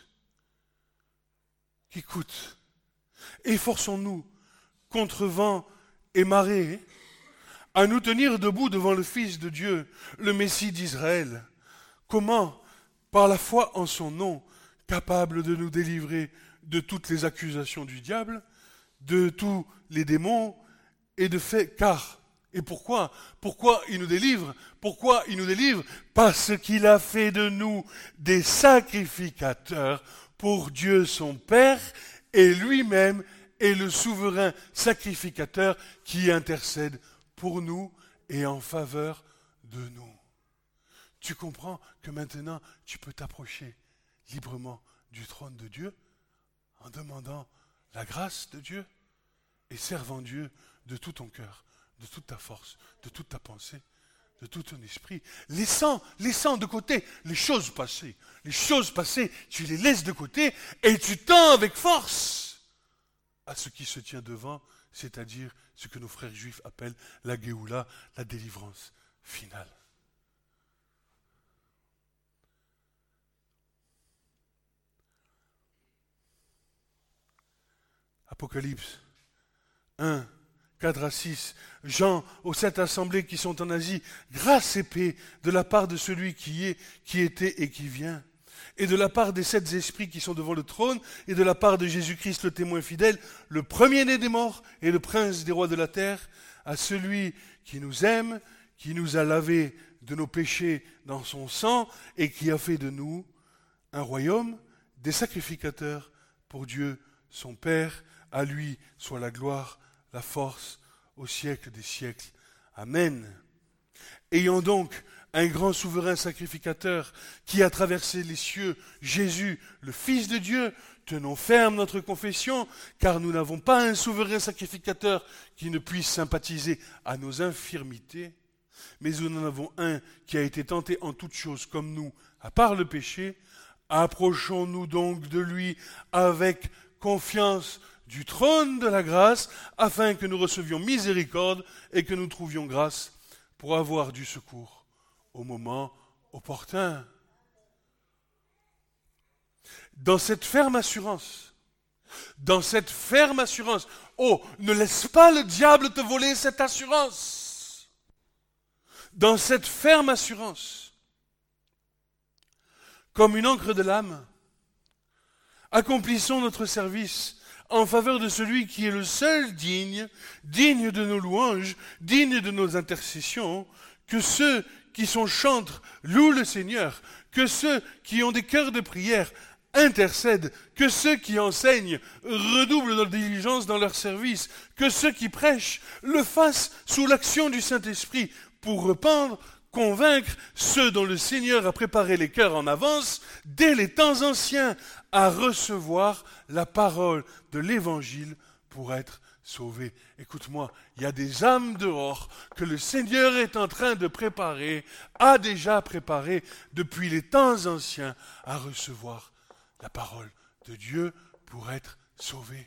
Efforçons-nous contre vent et marée à nous tenir debout devant le Fils de Dieu, le Messie d'Israël. Comment? Par la foi en son nom, capable de nous délivrer de toutes les accusations du diable, de tous les démons et de fait. Et pourquoi? Pourquoi il nous délivre? Parce qu'il a fait de nous des sacrificateurs pour Dieu son Père, et lui-même est le souverain sacrificateur qui intercède pour nous et en faveur de nous. Tu comprends que maintenant tu peux t'approcher librement du trône de Dieu en demandant la grâce de Dieu et servant Dieu de tout ton cœur, de toute ta force, de toute ta pensée, de tout ton esprit, laissant de côté les choses passées. Les choses passées, tu les laisses de côté et tu tends avec force à ce qui se tient devant, c'est-à-dire ce que nos frères juifs appellent la Géoula, la délivrance finale. Apocalypse 1, 4 à 6, Jean aux 7 assemblées qui sont en Asie, grâce et paix de la part de celui qui est, qui était et qui vient, et de la part des 7 esprits qui sont devant le trône, et de la part de Jésus-Christ le témoin fidèle, le premier-né des morts et le prince des rois de la terre, à celui qui nous aime, qui nous a lavés de nos péchés dans son sang, et qui a fait de nous un royaume, des sacrificateurs pour Dieu son Père. À lui soit la gloire, la force, au siècle des siècles. Amen. Ayant donc un grand souverain sacrificateur qui a traversé les cieux, Jésus, le Fils de Dieu, tenons ferme notre confession, car nous n'avons pas un souverain sacrificateur qui ne puisse sympathiser à nos infirmités, mais nous en avons un qui a été tenté en toutes choses comme nous, à part le péché. Approchons-nous donc de lui avec confiance du trône de la grâce, afin que nous recevions miséricorde et que nous trouvions grâce pour avoir du secours au moment opportun. Dans cette ferme assurance, Dans cette ferme assurance. Oh, ne laisse pas le diable te voler cette assurance. Dans cette ferme assurance, comme une encre de l'âme, accomplissons notre service en faveur de celui qui est le seul digne de nos louanges, digne de nos intercessions, que ceux qui sont chantres louent le Seigneur, que ceux qui ont des cœurs de prière intercèdent, que ceux qui enseignent redoublent de diligence dans leur service, que ceux qui prêchent le fassent sous l'action du Saint-Esprit pour répandre, convaincre ceux dont le Seigneur a préparé les cœurs en avance, dès les temps anciens, à recevoir la parole de l'Évangile pour être sauvés. Écoute-moi, il y a des âmes dehors que le Seigneur est en train de préparer, a déjà préparé depuis les temps anciens à recevoir la parole de Dieu pour être sauvés.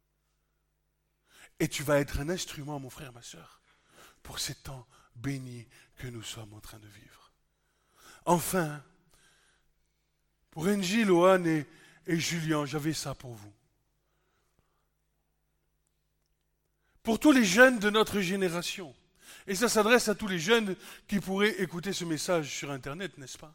Et tu vas être un instrument, mon frère, ma sœur, pour ces temps bénis que nous sommes en train de vivre. Enfin, pour Angie, Lohan et Julien, j'avais ça pour vous. Pour tous les jeunes de notre génération, et ça s'adresse à tous les jeunes qui pourraient écouter ce message sur Internet, n'est-ce pas?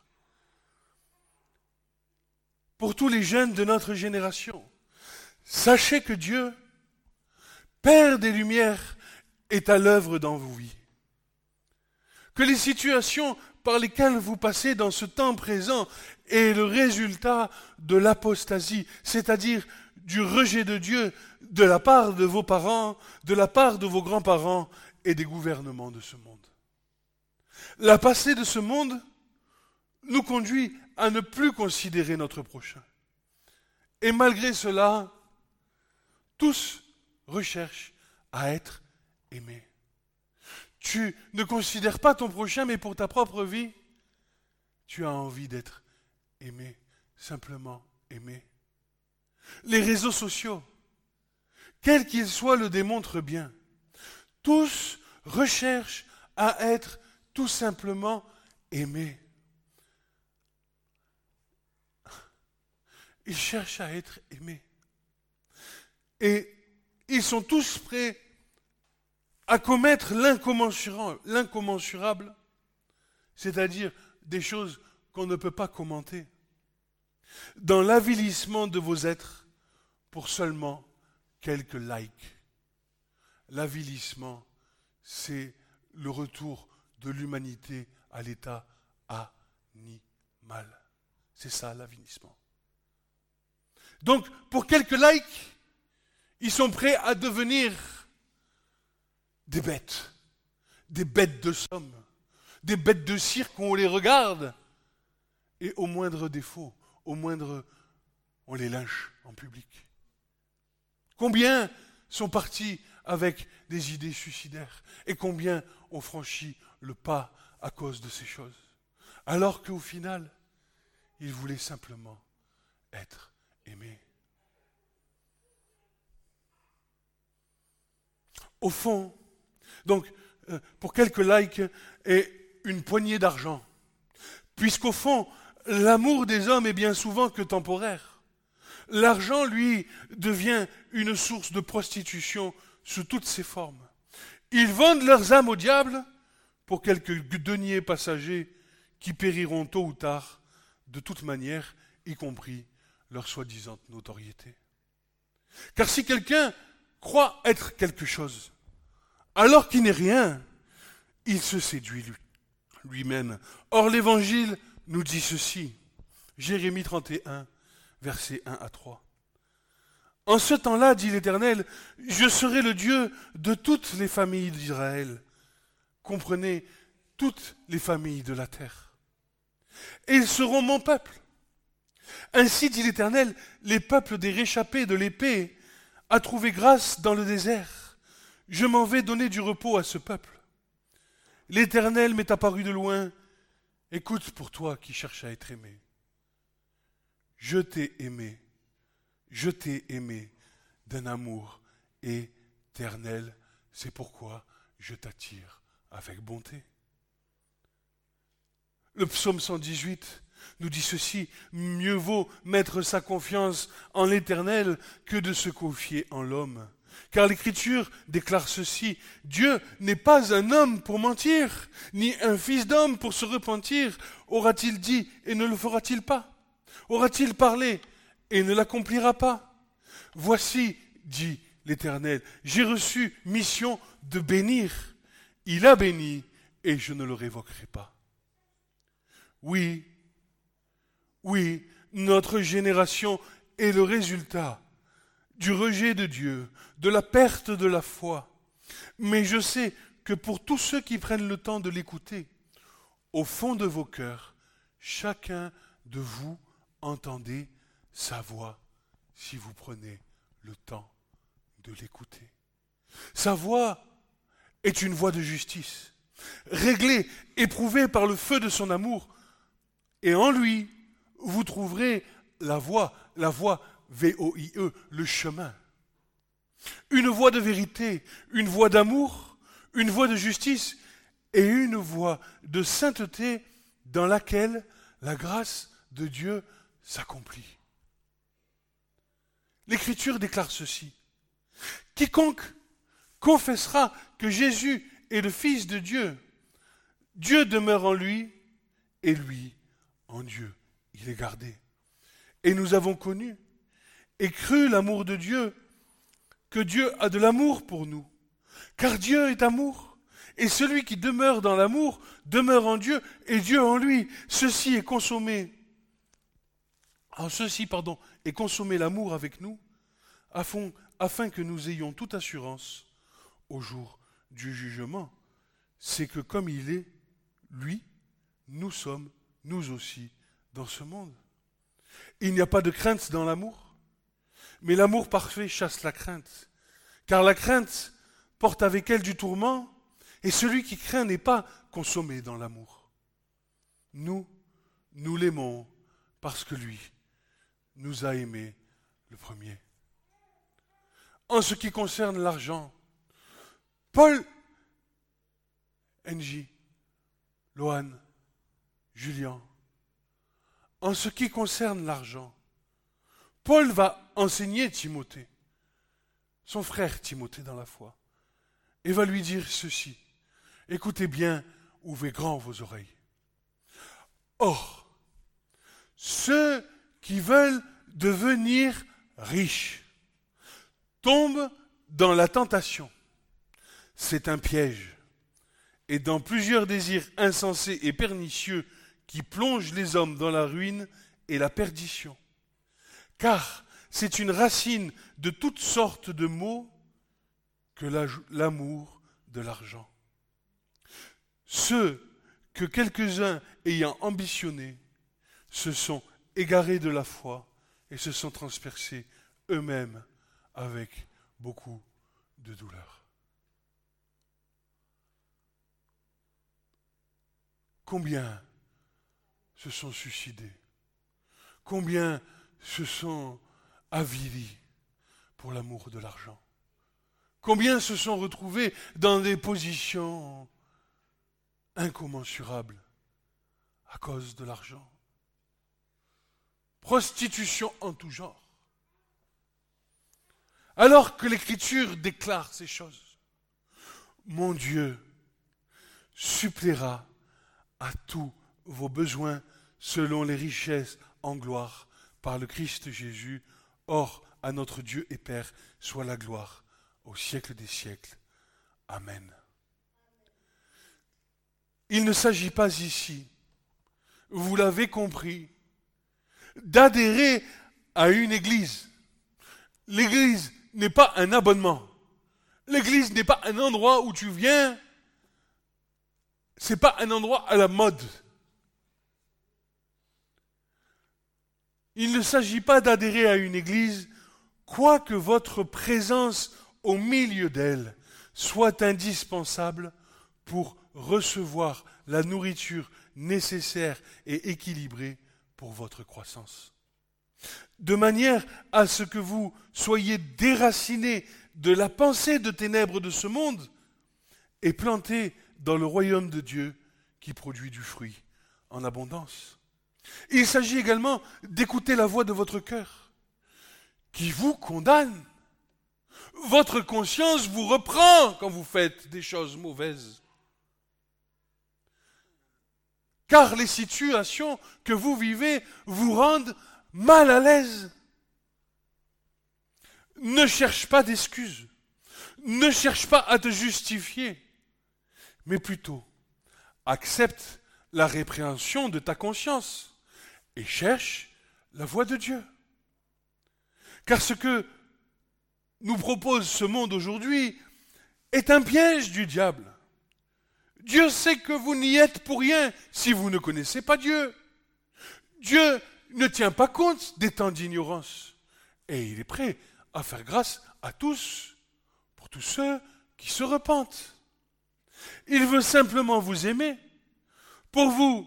Pour tous les jeunes de notre génération, sachez que Dieu, Père des Lumières, est à l'œuvre dans vos vies. Que les situations par lesquelles vous passez dans ce temps présent est le résultat de l'apostasie, c'est-à-dire du rejet de Dieu de la part de vos parents, de la part de vos grands-parents et des gouvernements de ce monde. La passée de ce monde nous conduit à ne plus considérer notre prochain. Et malgré cela, tous recherchent à être aimés. Tu ne considères pas ton prochain, mais pour ta propre vie, tu as envie d'être aimé, simplement aimé. Les réseaux sociaux, quels qu'ils soient, le démontrent bien. Tous recherchent à être tout simplement aimés. Ils cherchent à être aimés. Et ils sont tous prêts à commettre l'incommensurable, c'est-à-dire des choses qu'on ne peut pas commenter, dans l'avilissement de vos êtres pour seulement quelques likes. L'avilissement, c'est le retour de l'humanité à l'état animal. C'est ça l'avilissement. Donc, pour quelques likes, ils sont prêts à devenir des bêtes de somme, des bêtes de cirque où on les regarde, et au moindre défaut, on les lynche en public. Combien sont partis avec des idées suicidaires, et combien ont franchi le pas à cause de ces choses, alors qu'au final, ils voulaient simplement être aimés. Au fond, donc, pour quelques likes et une poignée d'argent, puisqu'au fond, l'amour des hommes est bien souvent que temporaire. L'argent, lui, devient une source de prostitution sous toutes ses formes. Ils vendent leurs âmes au diable pour quelques deniers passagers qui périront tôt ou tard, de toute manière, y compris leur soi-disant notoriété. Car si quelqu'un croit être quelque chose, alors qu'il n'est rien, il se séduit lui-même. Or, l'Évangile nous dit ceci. Jérémie 31, versets 1 à 3. En ce temps-là, dit l'Éternel, je serai le Dieu de toutes les familles d'Israël. Comprenez, toutes les familles de la terre. Et ils seront mon peuple. Ainsi, dit l'Éternel, les peuples des réchappés de l'épée a trouvé grâce dans le désert. Je m'en vais donner du repos à ce peuple. L'Éternel m'est apparu de loin. Écoute pour toi qui cherches à être aimé. Je t'ai aimé d'un amour éternel. C'est pourquoi je t'attire avec bonté. Le psaume 118 nous dit ceci: mieux vaut mettre sa confiance en l'Éternel que de se confier en l'homme. Car l'Écriture déclare ceci: Dieu n'est pas un homme pour mentir, ni un fils d'homme pour se repentir. Aura-t-il dit et ne le fera-t-il pas? Aura-t-il parlé et ne l'accomplira pas? Voici, dit l'Éternel, j'ai reçu mission de bénir. Il a béni et je ne le révoquerai pas. Oui, notre génération est le résultat du rejet de Dieu, de la perte de la foi. Mais je sais que pour tous ceux qui prennent le temps de l'écouter, au fond de vos cœurs, chacun de vous entendez sa voix si vous prenez le temps de l'écouter. Sa voix est une voix de justice, réglée, éprouvée par le feu de son amour. Et en lui, vous trouverez la voie, V-O-I-E, le chemin. Une voie de vérité, une voie d'amour, une voie de justice et une voie de sainteté dans laquelle la grâce de Dieu s'accomplit. L'Écriture déclare ceci: quiconque confessera que Jésus est le Fils de Dieu, Dieu demeure en lui et lui en Dieu. Il est gardé. Et nous avons connu et cru l'amour de Dieu, que Dieu a de l'amour pour nous. Car Dieu est amour, et celui qui demeure dans l'amour demeure en Dieu et Dieu en lui. Ceci est consommé l'amour avec nous, afin que nous ayons toute assurance au jour du jugement. C'est que comme il est, lui, nous sommes, nous aussi, dans ce monde. Il n'y a pas de crainte dans l'amour, mais l'amour parfait chasse la crainte. Car la crainte porte avec elle du tourment, et celui qui craint n'est pas consommé dans l'amour. Nous l'aimons parce que lui nous a aimés le premier. En ce qui concerne l'argent, Paul, NJ, Lohan, Julien, en ce qui concerne l'argent, Paul va enseigner Timothée, son frère Timothée dans la foi, et va lui dire ceci: écoutez bien, ouvrez grand vos oreilles. Or, ceux qui veulent devenir riches tombent dans la tentation. C'est un piège, et dans plusieurs désirs insensés et pernicieux qui plongent les hommes dans la ruine et la perdition. Car c'est une racine de toutes sortes de maux que l'amour de l'argent. Ceux que quelques-uns ayant ambitionnés se sont égarés de la foi et se sont transpercés eux-mêmes avec beaucoup de douleur. Combien se sont suicidés? Combien se sont avilis pour l'amour de l'argent? Combien se sont retrouvés dans des positions incommensurables à cause de l'argent? Prostitution en tout genre. Alors que l'Écriture déclare ces choses, mon Dieu suppléera à tous vos besoins selon les richesses en gloire par le Christ Jésus. Or, à notre Dieu et Père soit la gloire au siècle des siècles. Amen. Il ne s'agit pas ici, vous l'avez compris, d'adhérer à une église. L'église n'est pas un abonnement. L'église n'est pas un endroit où tu viens. C'est pas un endroit à la mode. Il ne s'agit pas d'adhérer à une église, quoique votre présence au milieu d'elle soit indispensable pour recevoir la nourriture nécessaire et équilibrée pour votre croissance. De manière à ce que vous soyez déracinés de la pensée de ténèbres de ce monde et plantés dans le royaume de Dieu qui produit du fruit en abondance. Il s'agit également d'écouter la voix de votre cœur, qui vous condamne. Votre conscience vous reprend quand vous faites des choses mauvaises. Car les situations que vous vivez vous rendent mal à l'aise. Ne cherche pas d'excuses. Ne cherche pas à te justifier. Mais plutôt, accepte la répréhension de ta conscience et cherche la voie de Dieu. Car ce que nous propose ce monde aujourd'hui est un piège du diable. Dieu sait que vous n'y êtes pour rien si vous ne connaissez pas Dieu. Dieu ne tient pas compte des temps d'ignorance. Et il est prêt à faire grâce à tous, pour tous ceux qui se repentent. Il veut simplement vous aimer, pour vous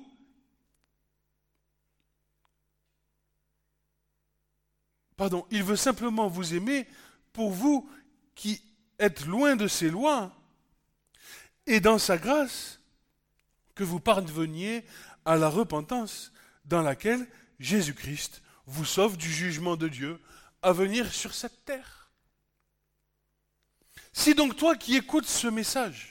il veut simplement vous aimer pour vous qui êtes loin de ses lois, et dans sa grâce, que vous parveniez à la repentance dans laquelle Jésus-Christ vous sauve du jugement de Dieu à venir sur cette terre. Si donc toi qui écoutes ce message,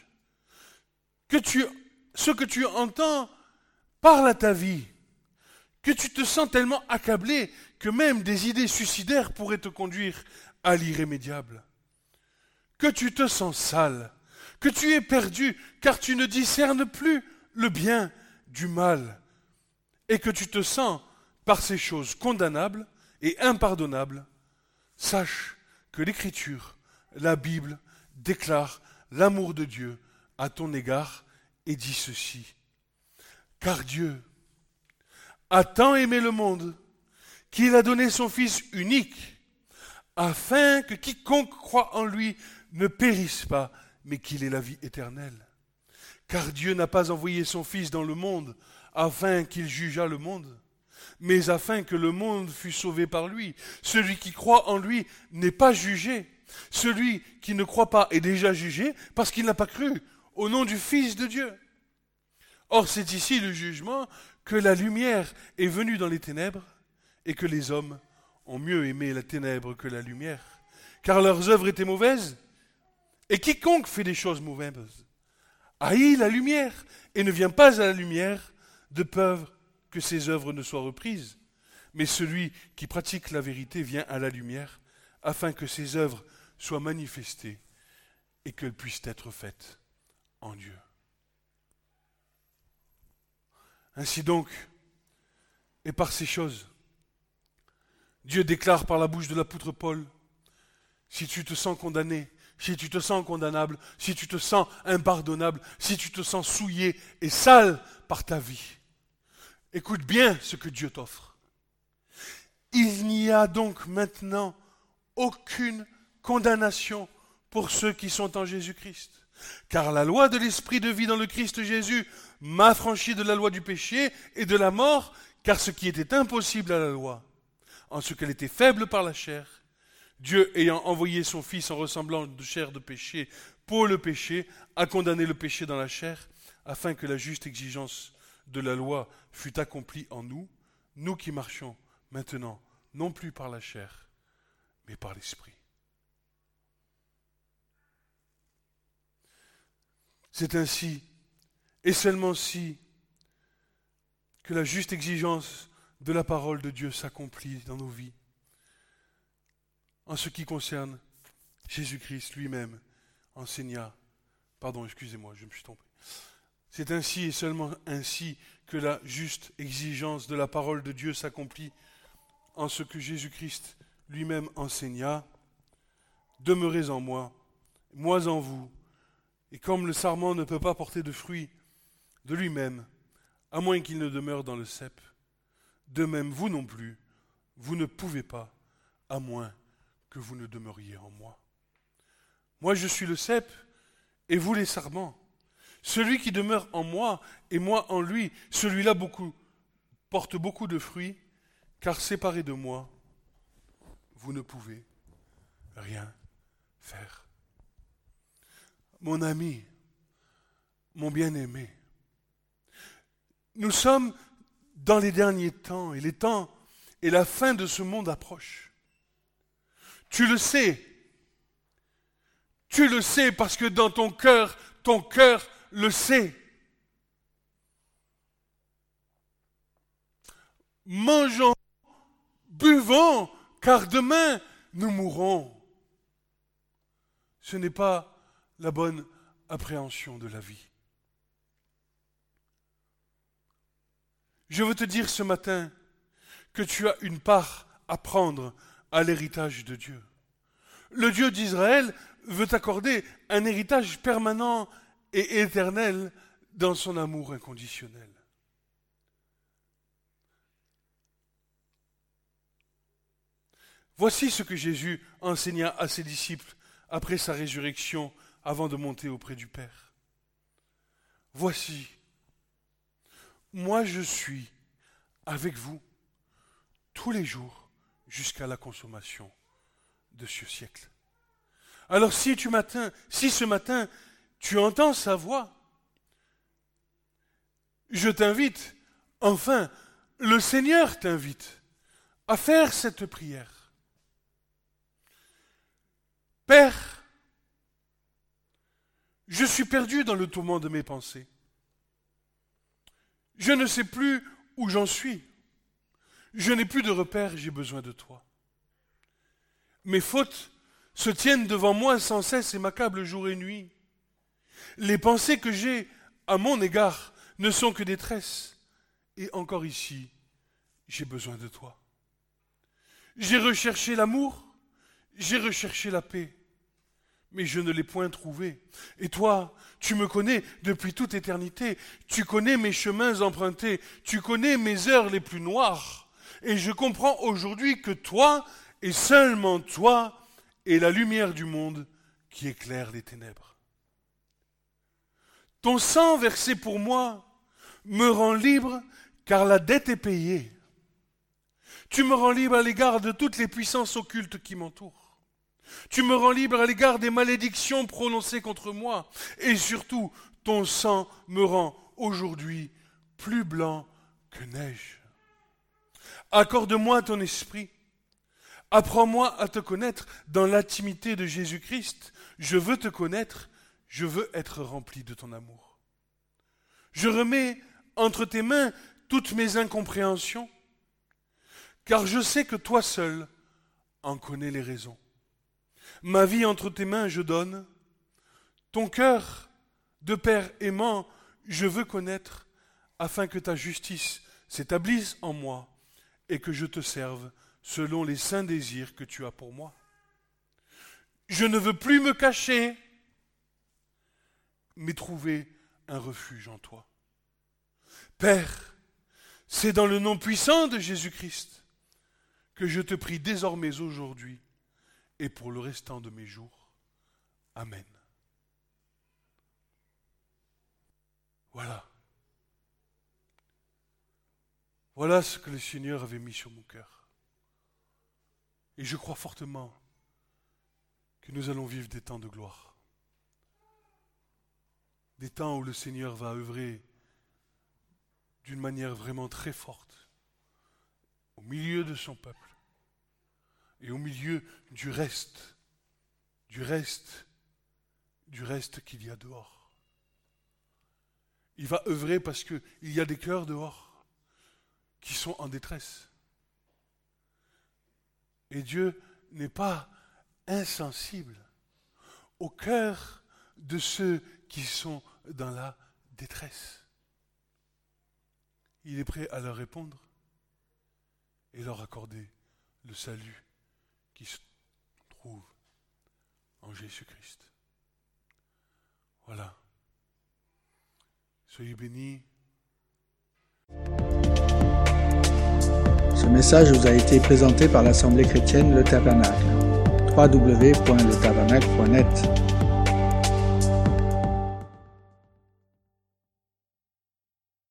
ce que tu entends parle à ta vie, que tu te sens tellement accablé que même des idées suicidaires pourraient te conduire à l'irrémédiable, que tu te sens sale, que tu es perdu car tu ne discernes plus le bien du mal, et que tu te sens par ces choses condamnables et impardonnables, sache que l'Écriture, la Bible, déclare l'amour de Dieu à ton égard et dit ceci. Car Dieu a tant aimé le monde qu'il a donné son Fils unique, afin que quiconque croit en lui ne périsse pas, mais qu'il ait la vie éternelle. Car Dieu n'a pas envoyé son Fils dans le monde afin qu'il jugeât le monde, mais afin que le monde fût sauvé par lui. Celui qui croit en lui n'est pas jugé. Celui qui ne croit pas est déjà jugé parce qu'il n'a pas cru au nom du Fils de Dieu. Or, c'est ici le jugement que la lumière est venue dans les ténèbres et que les hommes ont mieux aimé la ténèbre que la lumière, car leurs œuvres étaient mauvaises. Et quiconque fait des choses mauvaises haït la lumière et ne vient pas à la lumière de peur que ses œuvres ne soient reprises. Mais celui qui pratique la vérité vient à la lumière afin que ses œuvres soient manifestées et qu'elles puissent être faites en Dieu. Ainsi donc, et par ces choses, Dieu déclare par la bouche de l'apôtre Paul, si tu te sens condamné, si tu te sens condamnable, si tu te sens impardonnable, si tu te sens souillé et sale par ta vie, écoute bien ce que Dieu t'offre. Il n'y a donc maintenant aucune condamnation pour ceux qui sont en Jésus-Christ. Car la loi de l'esprit de vie dans le Christ Jésus m'a affranchi de la loi du péché et de la mort, car ce qui était impossible à la loi, en ce qu'elle était faible par la chair, Dieu ayant envoyé son Fils en ressemblant de chair de péché pour le péché, a condamné le péché dans la chair, afin que la juste exigence de la loi fût accomplie en nous, nous qui marchons maintenant, non plus par la chair, mais par l'esprit. C'est ainsi, et seulement si, que la juste exigence de la parole de Dieu s'accomplit dans nos vies. En ce qui concerne Jésus-Christ lui-même enseigna, je me suis trompé. C'est ainsi et seulement ainsi que la juste exigence de la parole de Dieu s'accomplit en ce que Jésus-Christ lui-même enseigna. Demeurez en moi, moi en vous. Et comme le sarment ne peut pas porter de fruits de lui-même, à moins qu'il ne demeure dans le cep, de même vous non plus, vous ne pouvez pas, à moins que vous ne demeuriez en moi. Moi je suis le cep, et vous les sarments. Celui qui demeure en moi, et moi en lui, celui-là porte beaucoup de fruits, car séparé de moi, vous ne pouvez rien faire. Mon ami, mon bien-aimé, nous sommes dans les derniers temps, et les temps et la fin de ce monde approchent. Tu le sais. Tu le sais parce que dans ton cœur le sait. Mangeons, buvons, car demain nous mourrons. Ce n'est pas la bonne appréhension de la vie. Je veux te dire ce matin que tu as une part à prendre à l'héritage de Dieu. Le Dieu d'Israël veut t'accorder un héritage permanent et éternel dans son amour inconditionnel. Voici ce que Jésus enseigna à ses disciples après sa résurrection, avant de monter auprès du Père. Voici, moi je suis avec vous tous les jours jusqu'à la consommation de ce siècle. Alors si ce matin, tu entends sa voix, je t'invite, enfin, le Seigneur t'invite à faire cette prière. Père, je suis perdu dans le tourment de mes pensées. Je ne sais plus où j'en suis. Je n'ai plus de repères, j'ai besoin de toi. Mes fautes se tiennent devant moi sans cesse et m'accablent jour et nuit. Les pensées que j'ai à mon égard ne sont que détresse. Et encore ici, j'ai besoin de toi. J'ai recherché l'amour, j'ai recherché la paix, mais je ne l'ai point trouvé. Et toi, tu me connais depuis toute éternité, tu connais mes chemins empruntés, tu connais mes heures les plus noires, et je comprends aujourd'hui que toi, et seulement toi, est la lumière du monde qui éclaire les ténèbres. Ton sang versé pour moi me rend libre, car la dette est payée. Tu me rends libre à l'égard de toutes les puissances occultes qui m'entourent. Tu me rends libre à l'égard des malédictions prononcées contre moi. Et surtout, ton sang me rend aujourd'hui plus blanc que neige. Accorde-moi ton esprit. Apprends-moi à te connaître dans l'intimité de Jésus-Christ. Je veux te connaître, je veux être rempli de ton amour. Je remets entre tes mains toutes mes incompréhensions, car je sais que toi seul en connais les raisons. Ma vie entre tes mains je donne, ton cœur de Père aimant je veux connaître, afin que ta justice s'établisse en moi et que je te serve selon les saints désirs que tu as pour moi. Je ne veux plus me cacher, mais trouver un refuge en toi. Père, c'est dans le nom puissant de Jésus-Christ que je te prie désormais aujourd'hui et pour le restant de mes jours. Amen. Voilà. Voilà ce que le Seigneur avait mis sur mon cœur. Et je crois fortement que nous allons vivre des temps de gloire. Des temps où le Seigneur va œuvrer d'une manière vraiment très forte au milieu de son peuple et au milieu du reste qu'il y a dehors. Il va œuvrer parce qu'il y a des cœurs dehors qui sont en détresse. Et Dieu n'est pas insensible au cœur de ceux qui sont dans la détresse. Il est prêt à leur répondre et leur accorder le salut qui se trouve en Jésus-Christ. Voilà. Soyez bénis. Ce message vous a été présenté par l'Assemblée chrétienne Le Tabernacle. www.letabernacle.net